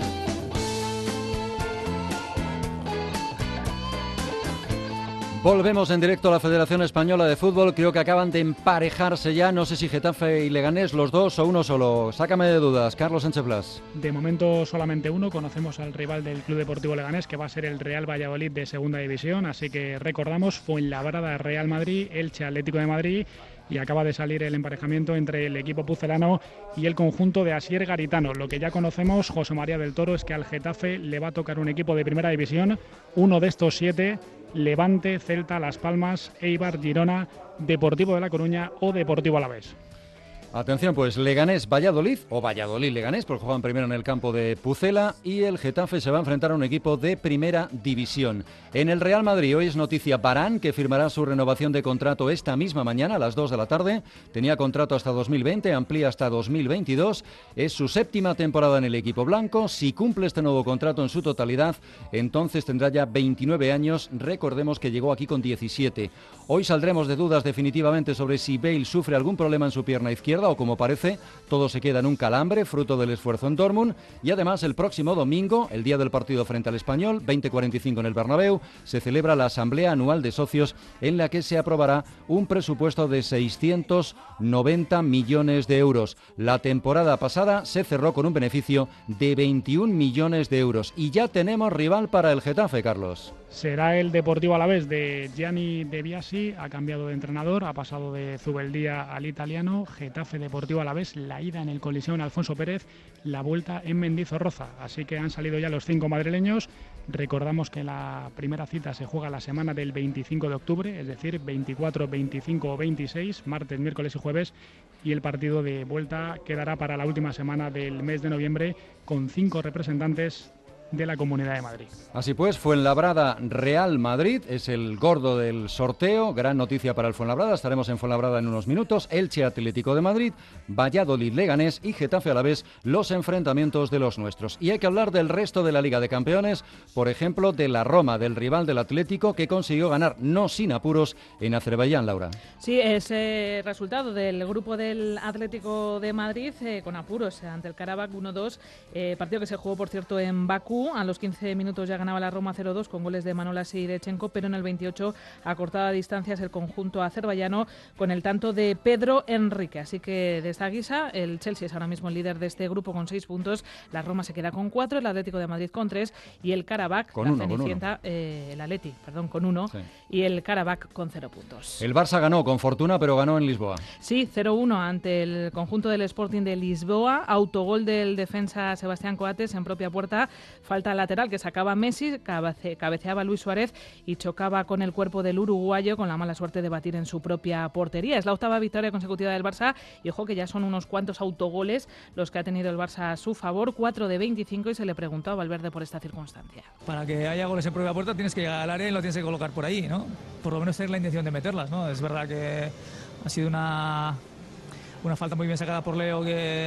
Volvemos en directo a la Federación Española de Fútbol. Creo que acaban de emparejarse ya. No sé si Getafe y Leganés, los dos o uno solo. Sácame de dudas, Carlos Sánchez Blas. De momento solamente uno. Conocemos al rival del Club Deportivo Leganés, que va a ser el Real Valladolid de Segunda División. Así que recordamos, Fuenlabrada, Real Madrid, Elche, Atlético de Madrid. Y acaba de salir el emparejamiento entre el equipo pucelano y el conjunto de Asier Garitano. Lo que ya conocemos, José María del Toro, es que al Getafe le va a tocar un equipo de Primera División. Uno de estos siete: Levante, Celta, Las Palmas, Eibar, Girona, Deportivo de La Coruña o Deportivo Alavés. Atención, pues Leganés Valladolid, o Valladolid Leganés, porque juegan primero en el campo de Pucela, y el Getafe se va a enfrentar a un equipo de Primera División. En el Real Madrid hoy es noticia Varane, que firmará su renovación de contrato esta misma mañana a las dos de la tarde. Tenía contrato hasta dos mil veinte, amplía hasta dos mil veintidós. Es su séptima temporada en el equipo blanco. Si cumple este nuevo contrato en su totalidad, entonces tendrá ya veintinueve años. Recordemos que llegó aquí con diecisiete. Hoy saldremos de dudas definitivamente sobre si Bale sufre algún problema en su pierna izquierda o, como parece, todo se queda en un calambre fruto del esfuerzo en Dortmund. Y además el próximo domingo, el día del partido frente al Español, veinte cuarenta y cinco en el Bernabéu, se celebra la Asamblea Anual de Socios, en la que se aprobará un presupuesto de seiscientos noventa millones de euros. La temporada pasada se cerró con un beneficio de veintiún millones de euros. Y ya tenemos rival para el Getafe, Carlos. Será el Deportivo Alavés de Gianni De Biasi. Ha cambiado de entrenador, ha pasado de Zubeldía al italiano. Getafe Deportivo Alavés, la ida en el Coliseo Alfonso Pérez, la vuelta en Mendizorroza. Así que han salido ya los cinco madrileños. Recordamos que la primera cita se juega la semana del veinticinco de octubre, es decir, veinticuatro, veinticinco o veintiséis, martes, miércoles y jueves. Y el partido de vuelta quedará para la última semana del mes de noviembre, con cinco representantes de la Comunidad de Madrid. Así pues, Fuenlabrada Real Madrid es el gordo del sorteo. Gran noticia para el Fuenlabrada. Estaremos en Fuenlabrada en unos minutos. Elche Atlético de Madrid, Valladolid Leganés y Getafe Alavés, los enfrentamientos de los nuestros. Y hay que hablar del resto de la Liga de Campeones, por ejemplo, de la Roma, del rival del Atlético, que consiguió ganar no sin apuros en Azerbaiyán, Laura. Sí, ese resultado del grupo del Atlético de Madrid eh, con apuros ante el Karabakh uno dos, eh, partido que se jugó, por cierto, en Bakú. A los quince minutos ya ganaba la Roma cero dos con goles de Manolas y de Chenko, pero en el veintiocho acortaba distancias el conjunto azerbaiyano con el tanto de Pedro Enrique. Así que de esta guisa, el Chelsea es ahora mismo el líder de este grupo con seis puntos, la Roma se queda con cuatro, el Atlético de Madrid con tres y el Karabakh, con la uno, Cenicienta, eh, el Atleti, perdón, con uno, sí. Y el Karabakh con cero puntos. El Barça ganó con fortuna, pero ganó en Lisboa. Sí, cero uno ante el conjunto del Sporting de Lisboa, autogol del defensa Sebastián Coates en propia puerta. Falta lateral que sacaba Messi, cabece, cabeceaba Luis Suárez y chocaba con el cuerpo del uruguayo, con la mala suerte de batir en su propia portería. Es la octava victoria consecutiva del Barça y ojo que ya son unos cuantos autogoles los que ha tenido el Barça a su favor, cuatro de veinticinco, y se le preguntó a Valverde por esta circunstancia. Para que haya goles en propia puerta tienes que llegar al área y lo tienes que colocar por ahí, ¿no? Por lo menos tener la intención de meterlas, ¿no? Es verdad que ha sido una... una falta muy bien sacada por Leo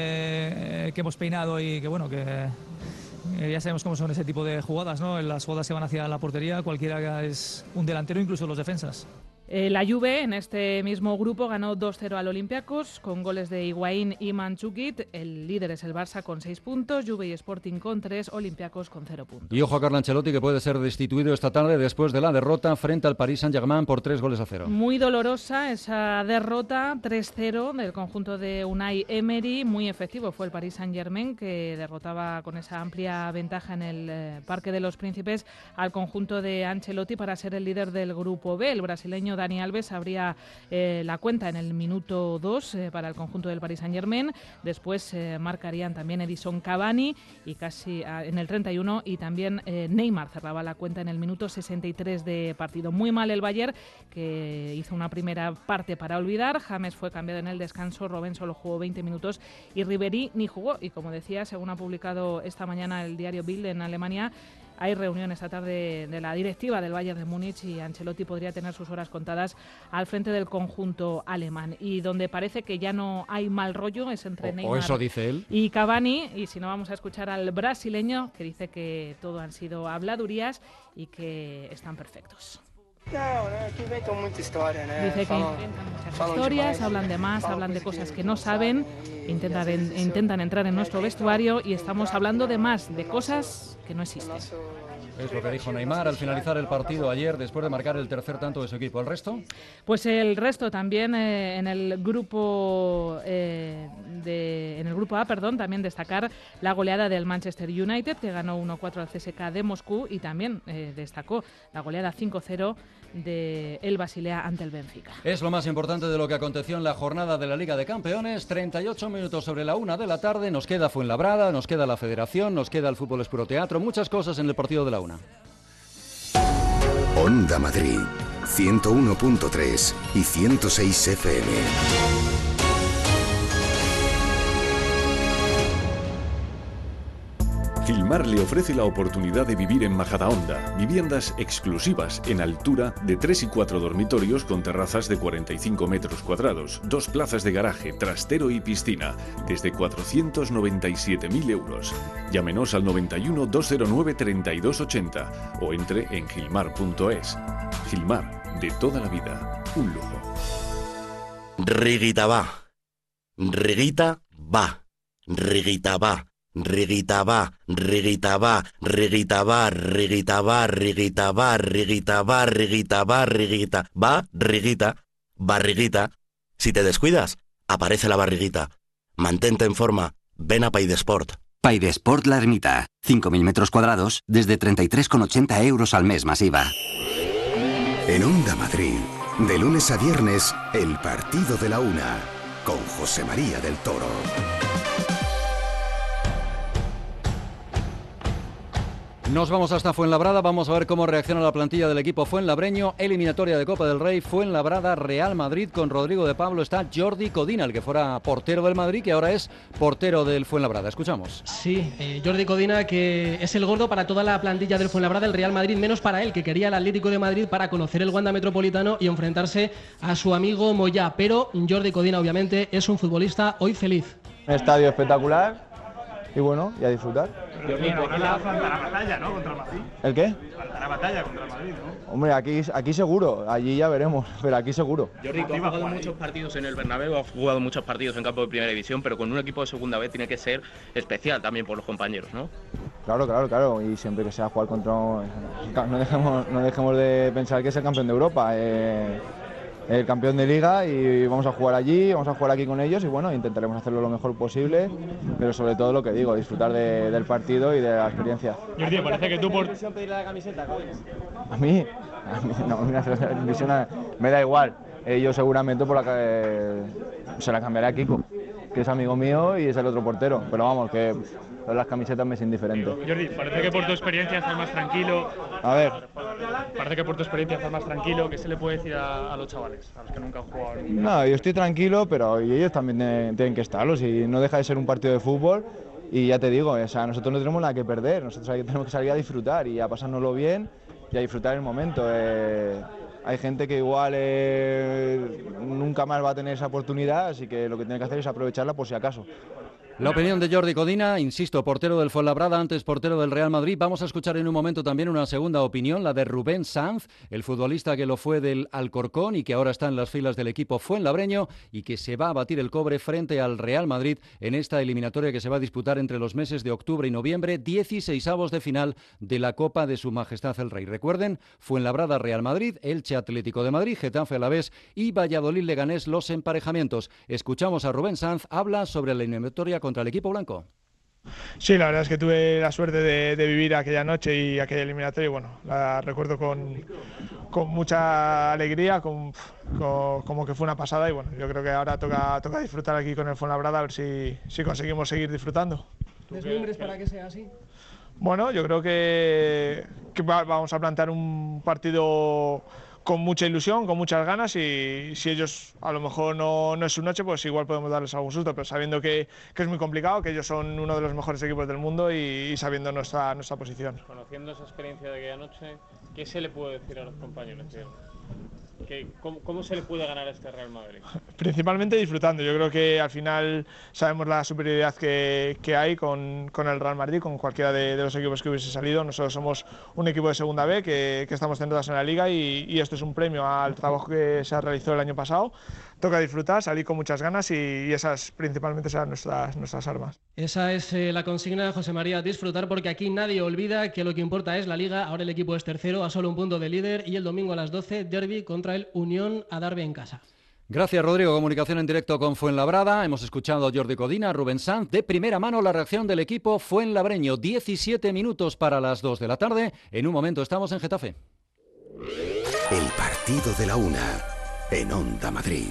que, que hemos peinado y que bueno, que Eh, ya sabemos cómo son ese tipo de jugadas, ¿no? Las jugadas se van hacia la portería, cualquiera es un delantero, incluso los defensas. Eh, la Juve en este mismo grupo ganó dos cero al Olympiacos con goles de Higuaín y Mandžukić. El líder es el Barça con seis puntos, Juve y Sporting con tres, Olympiacos con cero puntos. Y ojo a Carlo Ancelotti, que puede ser destituido esta tarde después de la derrota frente al Paris Saint-Germain por tres goles a cero. Muy dolorosa esa derrota, tres cero del conjunto de Unai Emery. Muy efectivo fue el Paris Saint-Germain, que derrotaba con esa amplia ventaja en el eh, Parque de los Príncipes al conjunto de Ancelotti para ser el líder del grupo B. El brasileño Dani Alves abría eh, la cuenta en el minuto dos eh, para el conjunto del Paris Saint-Germain. Después eh, marcarían también Edison Cavani y casi a, en el treinta y uno, y también eh, Neymar cerraba la cuenta en el minuto sesenta y tres de partido. Muy mal el Bayern, que hizo una primera parte para olvidar. James fue cambiado en el descanso, Robben solo jugó veinte minutos y Ribéry ni jugó. Y como decía, según ha publicado esta mañana el diario Bild en Alemania, hay reunión esta tarde de la directiva del Bayern de Múnich y Ancelotti podría tener sus horas contadas al frente del conjunto alemán. Y donde parece que ya no hay mal rollo es entre o, Neymar o eso dice él. y Cavani. Y si no, vamos a escuchar al brasileño, que dice que todo han sido habladurías y que están perfectos. No, no, aquí inventan mucha historia, ¿no? Dice que inventan muchas historias, hablan de más, hablan de cosas que no saben, intentan, en, intentan entrar en nuestro vestuario y estamos hablando de más, de cosas que no existen. Es lo que dijo Neymar al finalizar el partido ayer después de marcar el tercer tanto de su equipo. ¿El resto? Pues el resto también eh, en el grupo eh, de, en el grupo A, perdón, también destacar la goleada del Manchester United, que ganó uno cuatro al C S K A de Moscú, y también eh, destacó la goleada cinco cero del Basilea ante el Benfica. Es lo más importante de lo que aconteció en la jornada de la Liga de Campeones. treinta y ocho minutos sobre la una de la tarde. Nos queda Fuenlabrada, nos queda la Federación, nos queda el Fútbol es Puro Teatro, muchas cosas en el partido de la una. Onda Madrid, ciento uno punto tres y ciento seis F M. Gilmar le ofrece la oportunidad de vivir en Majadahonda, viviendas exclusivas en altura de tres y cuatro dormitorios con terrazas de cuarenta y cinco metros cuadrados, dos plazas de garaje, trastero y piscina, desde cuatrocientos noventa y siete mil euros. Llámenos al noventa y uno, doscientos nueve, treinta y dos ochenta o entre en gilmar punto es. Gilmar, de toda la vida, un lujo. Riguita va. Riguita va. Riguita va. Riguita va, riguita va, riguita va, riguita va, riguita va, riguita va, riguita va, riguita va, riguita, barriguita. Si te descuidas, aparece la barriguita. Mantente en forma, ven a Paidesport. Paidesport La Ermita, cinco mil metros cuadrados, desde treinta y tres con ochenta euros al mes más I V A. En Onda Madrid, de lunes a viernes, el partido de la una, con José María del Toro. Nos vamos hasta Fuenlabrada, vamos a ver cómo reacciona la plantilla del equipo fuenlabreño. Eliminatoria de Copa del Rey, Fuenlabrada, Real Madrid. Con Rodrigo de Pablo está Jordi Codina, el que fuera portero del Madrid, que ahora es portero del Fuenlabrada. Escuchamos. Sí, eh, Jordi Codina, que es el gordo para toda la plantilla del Fuenlabrada, el Real Madrid, menos para él, que quería el Atlético de Madrid para conocer el Wanda Metropolitano y enfrentarse a su amigo Moyá. Pero Jordi Codina, obviamente, es un futbolista hoy feliz. Un estadio espectacular y bueno, y a disfrutar. Jordi, ahora faltará batalla, ¿no? Contra el Madrid. ¿El qué? Faltará batalla contra el Madrid, ¿no? Hombre, aquí, aquí seguro, allí ya veremos, pero aquí seguro. Jordi, tú has jugado muchos partidos en el Bernabéu, has jugado muchos partidos en campo de primera división, pero con un equipo de segunda vez tiene que ser especial también por los compañeros, ¿no? Claro, claro, claro, y siempre que sea jugar contra... No dejemos, no dejemos de pensar que es el campeón de Europa, eh, el campeón de Liga, y vamos a jugar allí, vamos a jugar aquí con ellos y bueno, intentaremos hacerlo lo mejor posible, pero sobre todo lo que digo, disfrutar de, del partido y de la experiencia. Jordi, parece que tú por... ¿A mí? A mí no, mira, me da igual. Eh, yo seguramente por la que eh, se la cambiaré a Kiko, que es amigo mío y es el otro portero, pero vamos, que las camisetas me es indiferente. Jordi, parece que por tu experiencia estás más tranquilo. A ver. Parece que por tu experiencia estás más tranquilo. ¿Qué se le puede decir a, a los chavales, a los que nunca han jugado? No, yo estoy tranquilo, pero ellos también tienen, tienen que estarlo. Si no deja de ser un partido de fútbol, y ya te digo, o sea, nosotros no tenemos nada que perder, nosotros tenemos que salir a disfrutar y a pasárnoslo bien y a disfrutar el momento. Eh, hay gente que igual eh, nunca más va a tener esa oportunidad, así que lo que tiene que hacer es aprovecharla por si acaso. La opinión de Jordi Codina, insisto, portero del Fuenlabrada, antes portero del Real Madrid. Vamos a escuchar en un momento también una segunda opinión, la de Rubén Sanz, el futbolista que lo fue del Alcorcón y que ahora está en las filas del equipo fuenlabreño y que se va a batir el cobre frente al Real Madrid en esta eliminatoria que se va a disputar entre los meses de octubre y noviembre, dieciseisavos de final de la Copa de Su Majestad el Rey. Recuerden, Fuenlabrada Real Madrid, Elche Atlético de Madrid, Getafe Alavés y Valladolid Leganés los emparejamientos. Escuchamos a Rubén Sanz, habla sobre la eliminatoria con contra el equipo blanco. Sí, la verdad es que tuve la suerte de, de vivir aquella noche y aquella eliminatoria y bueno, la recuerdo con, con mucha alegría, con, con, como que fue una pasada y bueno, yo creo que ahora toca, toca disfrutar aquí con el Fuenlabrada a ver si, si conseguimos seguir disfrutando. ¿Deslumbres para que sea así? Bueno, yo creo que, que va, vamos a plantear un partido con mucha ilusión, con muchas ganas, y si ellos a lo mejor no, no es su noche, pues igual podemos darles algún susto, pero sabiendo que, que es muy complicado, que ellos son uno de los mejores equipos del mundo y, y sabiendo nuestra, nuestra posición. Conociendo esa experiencia de aquella noche, ¿qué se le puede decir a los compañeros? ¿Qué, cómo, ¿Cómo se le puede ganar a este Real Madrid? Principalmente disfrutando. Yo creo que al final sabemos la superioridad que, que hay con, con el Real Madrid, con cualquiera de, de los equipos que hubiese salido. Nosotros somos un equipo de segunda B que, que estamos centrados en la Liga y, y esto es un premio al trabajo que se realizó el año pasado. Toca disfrutar, salir con muchas ganas y, y esas principalmente serán nuestras, nuestras armas. Esa es eh, la consigna, José María, disfrutar, porque aquí nadie olvida que lo que importa es la Liga. Ahora el equipo es tercero, a solo un punto de líder, y el domingo a las doce, derbi contra el Unión Adarve en casa. Gracias, Rodrigo. Comunicación en directo con Fuenlabrada. Hemos escuchado a Jordi Codina, Rubén Sanz. De primera mano la reacción del equipo fuenlabreño. diecisiete minutos para las dos de la tarde. En un momento estamos en Getafe. El partido de la una en Onda Madrid.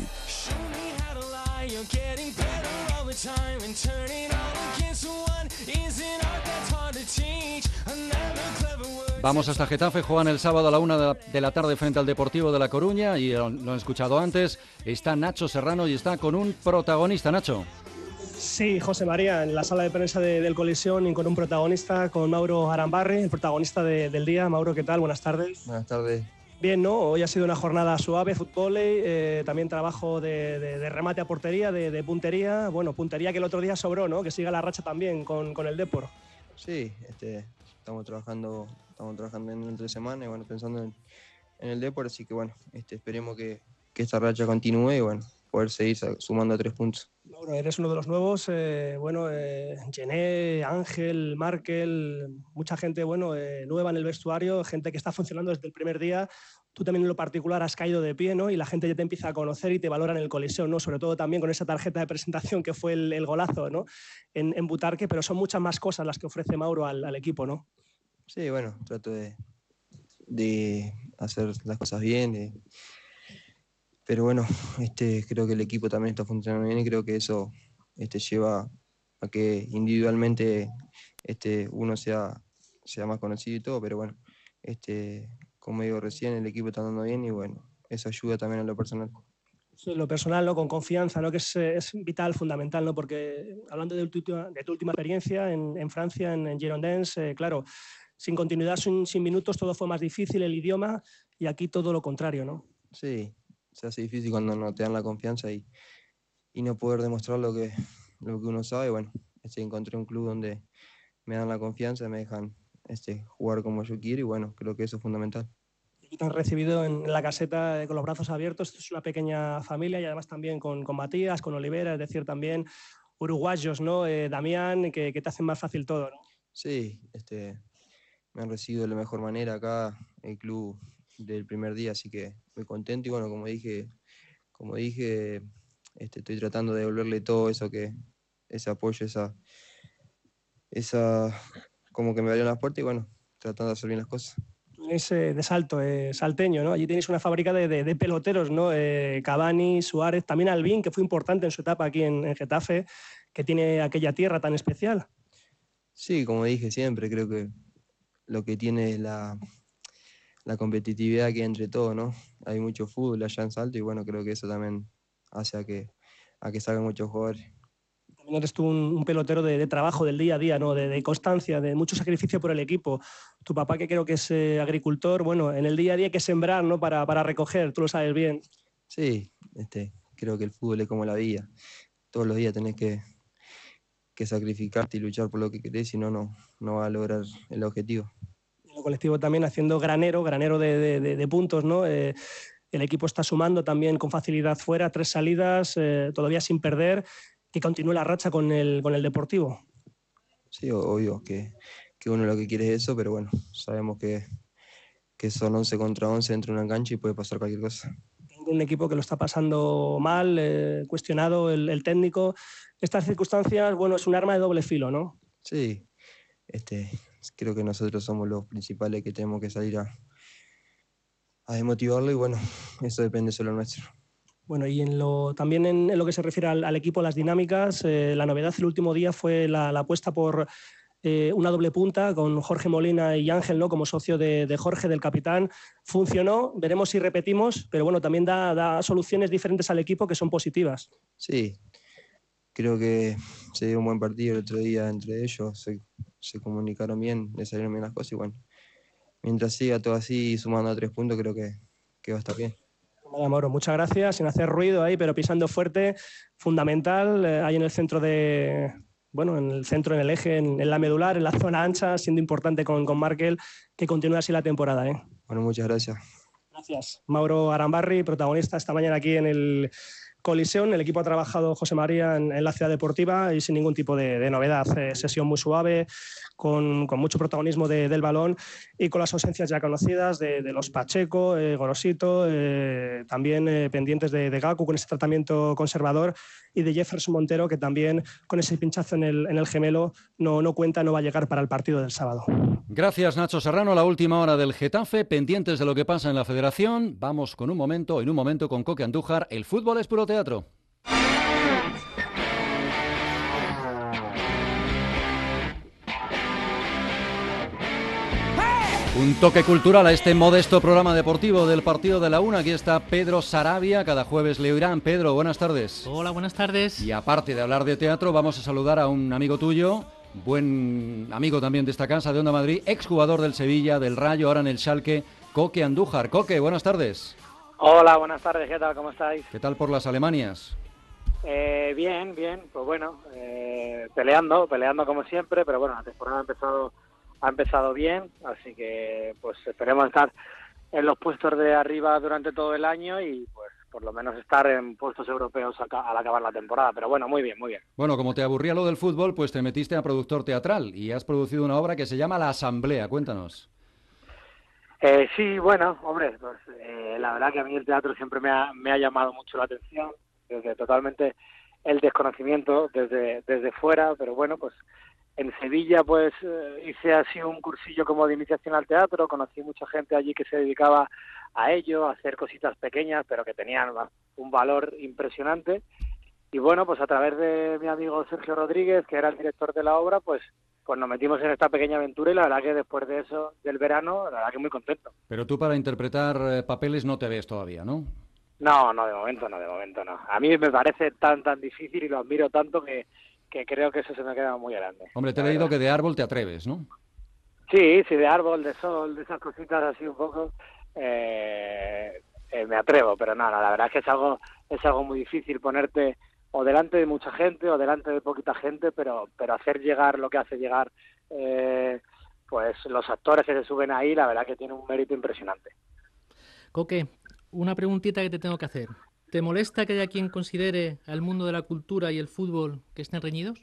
Vamos hasta Getafe. Juegan el sábado a la una de la tarde frente al Deportivo de La Coruña, y lo han escuchado antes. Está Nacho Serrano y está con un protagonista. Nacho. Sí, José María, en la sala de prensa de, del Colisión, y con un protagonista, con Mauro Arambarri, el protagonista de, del día. Mauro, ¿qué tal? Buenas tardes. Buenas tardes. Bien, ¿no? Hoy ha sido una jornada suave, fútbol, eh, también trabajo de, de, de remate a portería, de, de puntería. Bueno, puntería que el otro día sobró, ¿no? Que siga la racha también con, con el Depor. Sí, este, estamos trabajando, estamos trabajando en entre semana y bueno, pensando en, en el Depor, así que bueno, este, esperemos que, que esta racha continúe y bueno, poder seguir sumando a tres puntos. Mauro, eres uno de los nuevos, eh, bueno, eh, Gené, Ángel, Markel, mucha gente, bueno, eh, nueva en el vestuario, gente que está funcionando desde el primer día. Tú también en lo particular has caído de pie, ¿no? Y la gente ya te empieza a conocer y te valora en el Colisión, ¿no? Sobre todo también con esa tarjeta de presentación que fue el, el golazo, ¿no? En, en Butarque, pero son muchas más cosas las que ofrece Mauro al, al equipo, ¿no? Sí, bueno, trato de, de hacer las cosas bien, de... pero bueno, este, creo que el equipo también está funcionando bien y creo que eso este, lleva a que individualmente este, uno sea, sea más conocido y todo, pero bueno, este, como digo recién, el equipo está andando bien y bueno, eso ayuda también a lo personal. Sí, lo personal, ¿no? Con confianza, ¿no? Que es, es vital, fundamental, ¿no? Porque hablando de tu, de tu última experiencia en, en Francia, en, en Girondins, eh, claro, sin continuidad, sin, sin minutos, todo fue más difícil, el idioma, y aquí todo lo contrario, ¿no? Sí, se hace difícil cuando no te dan la confianza y, y no poder demostrar lo que, lo que uno sabe. Bueno, este, encontré un club donde me dan la confianza, me dejan este, jugar como yo quiero y bueno, creo que eso es fundamental. Y te han recibido en la caseta con los brazos abiertos. Esto es una pequeña familia y además también con, con Matías, con Olivera, es decir, también uruguayos, ¿no? Eh, Damián, que, que te hacen más fácil todo, ¿no? Sí, este, me han recibido de la mejor manera acá, el club del primer día, así que muy contento y bueno, como dije, como dije, este, estoy tratando de devolverle todo eso que, ese apoyo, esa, esa, como que me abrieron las puertas y bueno, tratando de hacer bien las cosas. Es eh, de Salto, eh, salteño, ¿no? Allí tenéis una fábrica de, de, de peloteros, ¿no? Eh, Cavani, Suárez, también Albín, que fue importante en su etapa aquí en, en Getafe, que tiene aquella tierra tan especial. Sí, como dije siempre, creo que lo que tiene es la, la competitividad que hay entre todos, ¿no? Hay mucho fútbol allá en Salto y bueno, creo que eso también hace a que, a que salgan muchos jugadores. También eres tú un, un pelotero de, de trabajo, del día a día, ¿no? De, de constancia, de mucho sacrificio por el equipo. Tu papá, que creo que es eh, agricultor, bueno, en el día a día hay que sembrar, ¿no? Para, para recoger, tú lo sabes bien. Sí, este, creo que el fútbol es como la vida. Todos los días tenés que, que sacrificarte y luchar por lo que querés, si no, no, no vas a lograr el objetivo. En el colectivo también haciendo granero, granero de, de, de, de puntos, ¿no? Eh, el equipo está sumando también con facilidad fuera, tres salidas, eh, todavía sin perder. Que continúe la racha con el, con el Deportivo. Sí, obvio que, que uno lo que quiere es eso, pero bueno, sabemos que, que son once contra once dentro de una cancha y puede pasar cualquier cosa. Un equipo que lo está pasando mal, eh, cuestionado el, el técnico. Estas circunstancias, bueno, es un arma de doble filo, ¿no? Sí, este, creo que nosotros somos los principales que tenemos que salir a, a desmotivarlo y bueno, eso depende solo de nuestro. Bueno, y en lo, también en, en lo que se refiere al, al equipo, las dinámicas, eh, la novedad el último día fue la, la apuesta por eh, una doble punta con Jorge Molina y Ángel, ¿no? Como socio de, de Jorge, del capitán. Funcionó, veremos si repetimos, pero bueno, también da, da soluciones diferentes al equipo que son positivas. Sí, creo que se dio un buen partido el otro día entre ellos, se, se comunicaron bien, le salieron bien las cosas y bueno, mientras siga todo así sumando a tres puntos creo que, que va a estar bien. Vale, Mauro, muchas gracias, sin hacer ruido ahí, pero pisando fuerte, fundamental, eh, ahí en el centro de... Bueno, en el centro, en el eje, en, en la medular, en la zona ancha, siendo importante con, con Markel, que continúe así la temporada, ¿eh? Bueno, muchas gracias. Gracias. Mauro Arambarri, protagonista esta mañana aquí en el Coliseum. El equipo ha trabajado, José María, en, en la ciudad deportiva y sin ningún tipo de, de novedad. Eh, sesión muy suave, con, con mucho protagonismo de, del balón y con las ausencias ya conocidas de, de los Pacheco, eh, Gorosito, eh, también eh, pendientes de, de Gaku con ese tratamiento conservador y de Jefferson Montero, que también con ese pinchazo en el, en el gemelo no, no cuenta, no va a llegar para el partido del sábado. Gracias, Nacho Serrano. La última hora del Getafe, pendientes de lo que pasa en la Federación. Vamos con un momento, en un momento con Coque Andújar. El fútbol es puro teatro. Un toque cultural a este modesto programa deportivo del Partido de la Una. Aquí está Pedro Sarabia, cada jueves le oirán. Pedro, buenas tardes. Hola, buenas tardes. Y aparte de hablar de teatro, vamos a saludar a un amigo tuyo, buen amigo también de esta casa, de Onda Madrid, exjugador del Sevilla, del Rayo, ahora en el Schalke, Coque Andújar. Coque, buenas tardes. Hola, buenas tardes, ¿qué tal? ¿Cómo estáis? ¿Qué tal por las Alemanias? Eh, bien, bien, pues bueno, eh, peleando, peleando como siempre, pero bueno, la temporada ha empezado... ha empezado bien, así que pues esperemos estar en los puestos de arriba durante todo el año y pues por lo menos estar en puestos europeos al acabar la temporada, pero bueno, muy bien, muy bien. Bueno, como te aburría lo del fútbol, pues te metiste a productor teatral y has producido una obra que se llama La Asamblea, cuéntanos. Eh, sí, bueno, hombre, pues eh, la verdad que a mí el teatro siempre me ha, me ha llamado mucho la atención, desde totalmente el desconocimiento desde, desde fuera, pero bueno, pues en Sevilla pues eh, hice así un cursillo como de iniciación al teatro, conocí mucha gente allí que se dedicaba a ello, a hacer cositas pequeñas, pero que tenían un valor impresionante. Y bueno, pues a través de mi amigo Sergio Rodríguez, que era el director de la obra, pues pues nos metimos en esta pequeña aventura y la verdad que después de eso, del verano, la verdad que muy contento. Pero tú para interpretar eh, papeles no te ves todavía, ¿no? No, no, de momento no, de momento no. A mí me parece tan, tan difícil y lo admiro tanto que que creo que eso se me queda muy grande. Hombre, te he leído que de árbol te atreves, ¿no? Sí, sí, de árbol, de sol, de esas cositas así un poco, eh, eh, me atrevo, pero no, no, la verdad es que es algo, es algo muy difícil ponerte o delante de mucha gente o delante de poquita gente, pero, pero hacer llegar lo que hace llegar eh, pues los actores que se suben ahí, la verdad que tiene un mérito impresionante. Coque, una preguntita que te tengo que hacer. ¿Te molesta que haya quien considere al mundo de la cultura y el fútbol que estén reñidos?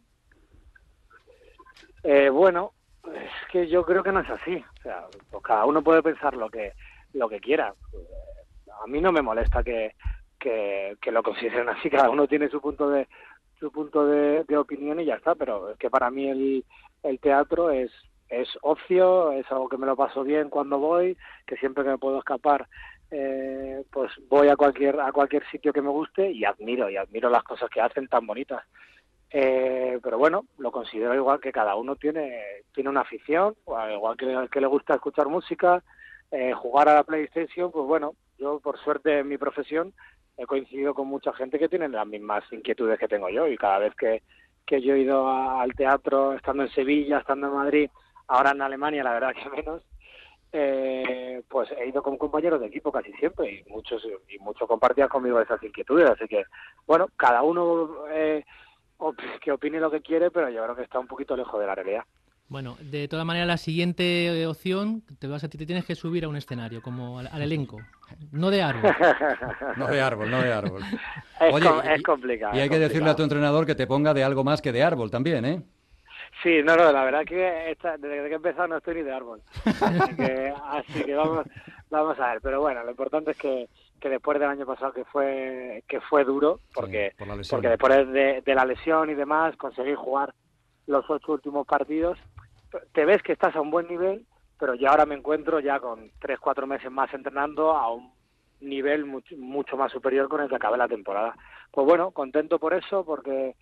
Eh, bueno, es que yo creo que no es así. O sea, pues cada uno puede pensar lo que lo que quiera. A mí no me molesta que, que, que lo consideren así. Cada uno tiene su punto de su punto de, de opinión y ya está. Pero es que para mí el, el teatro es es ocio, es algo que me lo paso bien cuando voy, que siempre que me puedo escapar Eh, pues voy a cualquier a cualquier sitio que me guste y admiro y admiro las cosas que hacen tan bonitas, eh, pero bueno, lo considero igual que cada uno tiene tiene una afición, igual que, que le gusta escuchar música, eh, jugar a la PlayStation, pues bueno, yo por suerte en mi profesión he coincidido con mucha gente que tiene las mismas inquietudes que tengo yo y cada vez que, que yo he ido a, al teatro, estando en Sevilla, estando en Madrid, ahora en Alemania la verdad que menos, Eh, pues he ido con compañeros de equipo casi siempre y muchos y muchos compartían conmigo esas inquietudes, así que bueno, cada uno eh, op que opine lo que quiere, pero yo creo que está un poquito lejos de la realidad. Bueno, de todas maneras la siguiente opción te vas a te tienes que subir a un escenario como al, al elenco, no de árbol. No de árbol, no de árbol. Es, Oye, com y, es complicado. Y hay es que complicado. decirle a tu entrenador que te ponga de algo más que de árbol también, ¿eh? Sí, no, no, la verdad que esta, desde que he empezado no estoy ni de árbol. Así que, así que vamos, vamos a ver. Pero bueno, lo importante es que, que después del año pasado que fue que fue duro, porque, sí, por la lesión. porque después de, de la lesión y demás, conseguir jugar los ocho últimos partidos, te ves que estás a un buen nivel, pero yo ahora me encuentro ya con tres, cuatro meses más entrenando a un nivel mucho, mucho más superior con el que acabé la temporada. Pues bueno, contento por eso, porque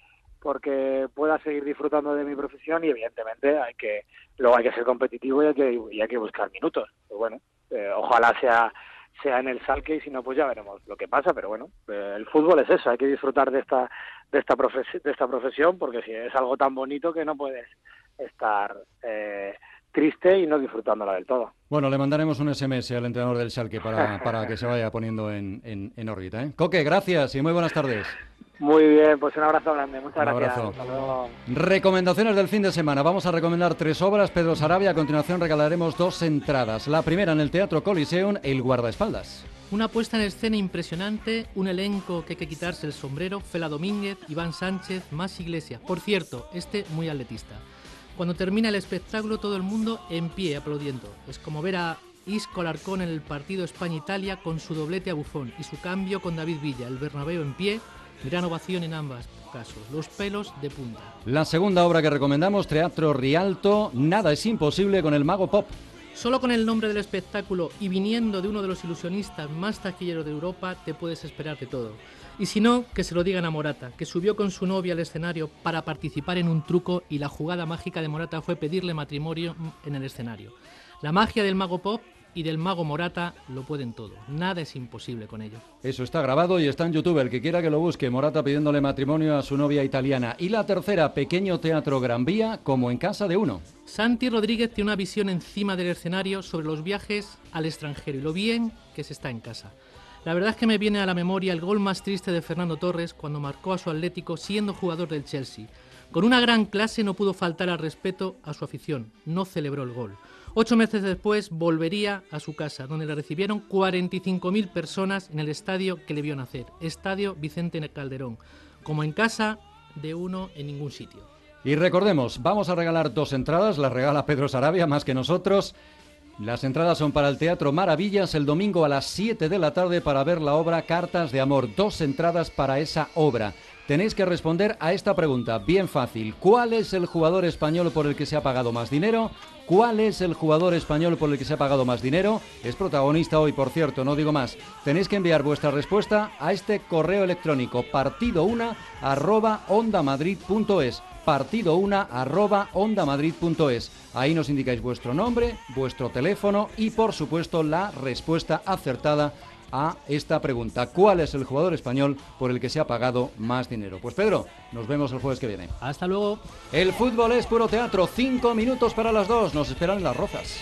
porque pueda seguir disfrutando de mi profesión y evidentemente hay que luego hay que ser competitivo y hay que, y hay que buscar minutos. Pues bueno, eh, ojalá sea sea en el Schalke y si no pues ya veremos lo que pasa, pero bueno, eh, el fútbol es eso, hay que disfrutar de esta de esta profesión, de esta profesión porque si es algo tan bonito que no puedes estar eh, triste y no disfrutándola del todo. Bueno, le mandaremos un ese eme ese al entrenador del Schalke para, para que se vaya poniendo en, en, en órbita, ¿eh? Coque, gracias y muy buenas tardes. Muy bien, pues un abrazo grande, muchas un gracias. Abrazo. Hasta luego. Recomendaciones del fin de semana. Vamos a recomendar tres obras. Pedro Sarabia, a continuación regalaremos dos entradas. La primera en el Teatro Coliseum, El guardaespaldas. Una puesta en escena impresionante, un elenco que hay que quitarse el sombrero, Fela Domínguez, Iván Sánchez, más Iglesias. Por cierto, este muy atletista. Cuando termina el espectáculo todo el mundo en pie aplaudiendo. Es como ver a Isco Alarcón en el partido España-Italia con su doblete a Buffon y su cambio con David Villa, el Bernabéu en pie. Gran ovación en ambos casos, los pelos de punta. La segunda obra que recomendamos, Teatro Rialto, Nada es imposible con el Mago Pop. Solo con el nombre del espectáculo y viniendo de uno de los ilusionistas más taquilleros de Europa te puedes esperar de todo. Y si no, que se lo digan a Morata, que subió con su novia al escenario para participar en un truco y la jugada mágica de Morata fue pedirle matrimonio en el escenario. La magia del Mago Pop y del Mago Morata lo pueden todo. Nada es imposible con ello. Eso está grabado y está en YouTube. El que quiera que lo busque. Morata pidiéndole matrimonio a su novia italiana. Y la tercera, Pequeño Teatro Gran Vía, como en casa de uno. Santi Rodríguez tiene una visión encima del escenario sobre los viajes al extranjero y lo bien que se está en casa. La verdad es que me viene a la memoria el gol más triste de Fernando Torres cuando marcó a su Atlético siendo jugador del Chelsea. Con una gran clase no pudo faltar al respeto a su afición. No celebró el gol. Ocho meses después volvería a su casa, donde le recibieron cuarenta y cinco mil personas en el estadio que le vio nacer, Estadio Vicente Calderón, como en casa de uno en ningún sitio. Y recordemos, vamos a regalar dos entradas, las regala Pedro Sarabia más que nosotros. Las entradas son para el Teatro Maravillas el domingo a las siete de la tarde para ver la obra Cartas de Amor. Dos entradas para esa obra. Tenéis que responder a esta pregunta, bien fácil. ¿Cuál es el jugador español por el que se ha pagado más dinero? ¿Cuál es el jugador español por el que se ha pagado más dinero? Es protagonista hoy, por cierto, no digo más. Tenéis que enviar vuestra respuesta a este correo electrónico partido una arroba ondamadrid punto es. partido una arroba ondamadrid punto es. Ahí nos indicáis vuestro nombre, vuestro teléfono y, por supuesto, la respuesta acertada a esta pregunta. ¿Cuál es el jugador español por el que se ha pagado más dinero? Pues Pedro, nos vemos el jueves que viene. Hasta luego. El fútbol es puro teatro. Cinco minutos para las dos. Nos esperan en Las Rozas.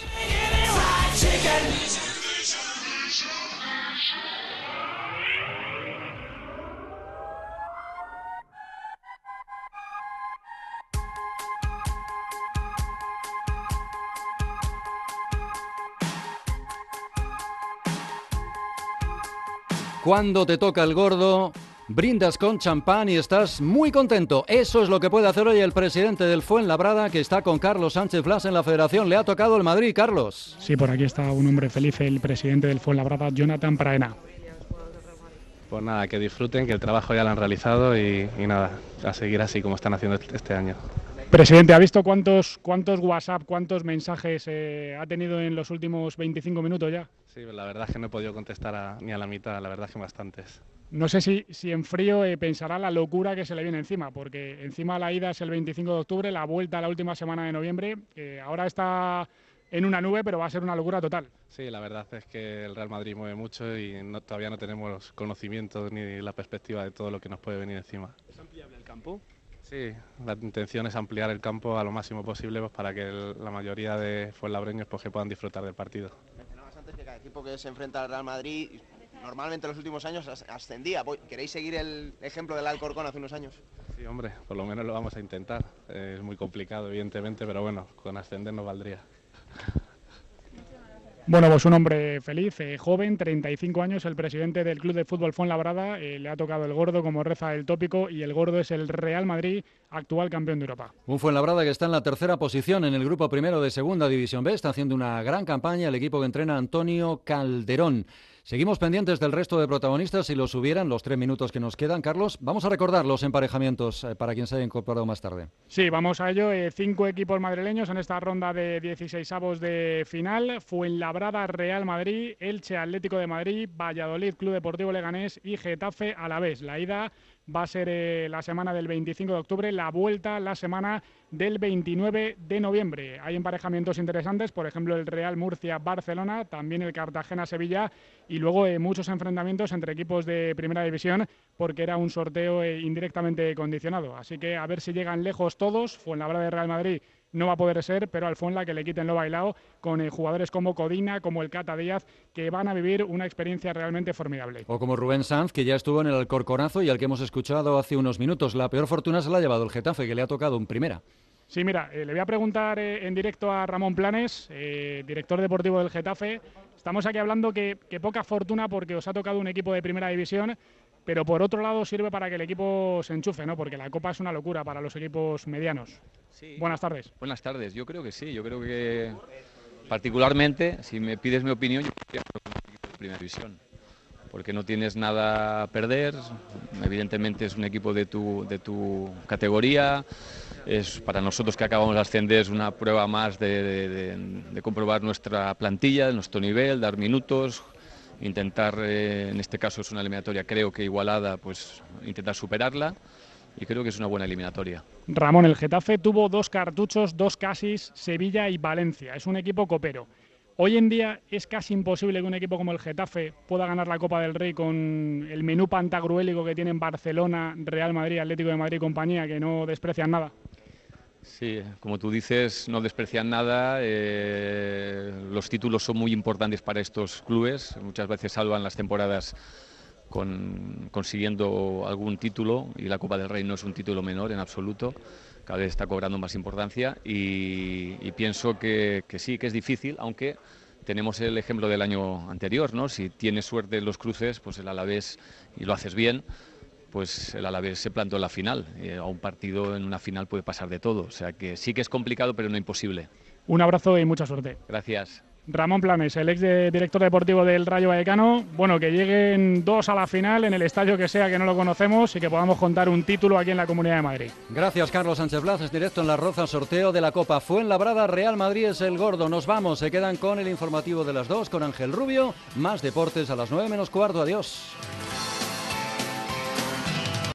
Cuando te toca el gordo, brindas con champán y estás muy contento. Eso es lo que puede hacer hoy el presidente del Fuenlabrada, que está con Carlos Sánchez Blas en la Federación. Le ha tocado el Madrid, Carlos. Sí, por aquí está un hombre feliz, el presidente del Fuenlabrada, Jonathan Praena. Pues nada, que disfruten, que el trabajo ya lo han realizado y, y nada, a seguir así como están haciendo este año. Presidente, ¿ha visto cuántos, cuántos WhatsApp, cuántos mensajes eh, ha tenido en los últimos veinticinco minutos ya? Sí, la verdad es que no he podido contestar a, ni a la mitad, la verdad es que bastantes. No sé si, si en frío eh, pensará la locura que se le viene encima, porque encima la ida es el veinticinco de octubre, la vuelta la última semana de noviembre, eh, ahora está en una nube, pero va a ser una locura total. Sí, la verdad es que el Real Madrid mueve mucho y no, todavía no tenemos conocimiento ni la perspectiva de todo lo que nos puede venir encima. ¿Es ampliable el campo? Sí, la intención es ampliar el campo a lo máximo posible pues, para que el, la mayoría de fuenlabreños pues, que puedan disfrutar del partido. Mencionabas antes que cada equipo que se enfrenta al Real Madrid normalmente en los últimos años ascendía. ¿Queréis seguir el ejemplo del Alcorcón hace unos años? Sí, hombre, por lo menos lo vamos a intentar. Eh, es muy complicado, evidentemente, pero bueno, con ascender nos valdría. Bueno, pues un hombre feliz, eh, joven, treinta y cinco años, el presidente del Club de Fútbol Fuenlabrada, eh, le ha tocado el gordo, como reza el tópico, y el gordo es el Real Madrid, actual campeón de Europa. Un Fuenlabrada que está en la tercera posición en el grupo primero de Segunda División B, está haciendo una gran campaña el equipo que entrena Antonio Calderón. Seguimos pendientes del resto de protagonistas, si los hubieran, los tres minutos que nos quedan. Carlos, vamos a recordar los emparejamientos eh, para quien se haya incorporado más tarde. Sí, vamos a ello. Eh, cinco equipos madrileños en esta ronda de dieciseisavos de final. Fuenlabrada, Real Madrid, Elche, Atlético de Madrid, Valladolid, Club Deportivo Leganés y Getafe Alavés. La ida va a ser eh, la semana del veinticinco de octubre, la vuelta la semana del veintinueve de noviembre. Hay emparejamientos interesantes, por ejemplo el Real Murcia-Barcelona, también el Cartagena-Sevilla y luego eh, muchos enfrentamientos entre equipos de primera división porque era un sorteo eh, indirectamente condicionado. Así que a ver si llegan lejos todos. Fuenlabrada de Real Madrid no va a poder ser, pero al Fuenla que le quiten lo bailado con eh, jugadores como Codina, como el Cata Díaz, que van a vivir una experiencia realmente formidable. O como Rubén Sanz, que ya estuvo en el Alcorconazo y al que hemos escuchado hace unos minutos. La peor fortuna se la ha llevado el Getafe, que le ha tocado en primera. Sí, mira, eh, le voy a preguntar eh, en directo a Ramón Planes, eh, director deportivo del Getafe. Estamos aquí hablando que, que poca fortuna porque os ha tocado un equipo de primera división, pero por otro lado sirve para que el equipo se enchufe, ¿no? Porque la Copa es una locura para los equipos medianos. Sí. Buenas tardes. Buenas tardes, yo creo que sí, yo creo que particularmente, si me pides mi opinión, yo creo que es primera división, porque no tienes nada a perder, evidentemente es un equipo de tu, de tu categoría, es para nosotros que acabamos de ascender es una prueba más de, de, de, de comprobar nuestra plantilla, nuestro nivel, dar minutos, intentar, eh, en este caso es una eliminatoria creo que igualada, pues intentar superarla y creo que es una buena eliminatoria. Ramón, el Getafe tuvo dos cartuchos, dos casis, Sevilla y Valencia, es un equipo copero. Hoy en día es casi imposible que un equipo como el Getafe pueda ganar la Copa del Rey con el menú pantagruélico que tienen Barcelona, Real Madrid, Atlético de Madrid y compañía, que no desprecian nada. Sí, como tú dices, no desprecian nada, eh, los títulos son muy importantes para estos clubes, muchas veces salvan las temporadas con, consiguiendo algún título y la Copa del Rey no es un título menor en absoluto, cada vez está cobrando más importancia y, y pienso que, que sí, que es difícil, aunque tenemos el ejemplo del año anterior, ¿no? Si tienes suerte en los cruces, pues el Alavés, y lo haces bien, pues el Alavés se plantó en la final. Eh, a un partido en una final puede pasar de todo. O sea que sí que es complicado, pero no imposible. Un abrazo y mucha suerte. Gracias. Ramón Planes, el ex de director deportivo del Rayo Vallecano. Bueno, que lleguen dos a la final en el estadio que sea, que no lo conocemos, y que podamos contar un título aquí en la Comunidad de Madrid. Gracias, Carlos Sánchez Blas. Es directo en La Roza, sorteo de la Copa Fuenlabrada. Real Madrid es el gordo. Nos vamos. Se quedan con el informativo de las dos, con Ángel Rubio. Más deportes a las nueve menos cuarto. Adiós.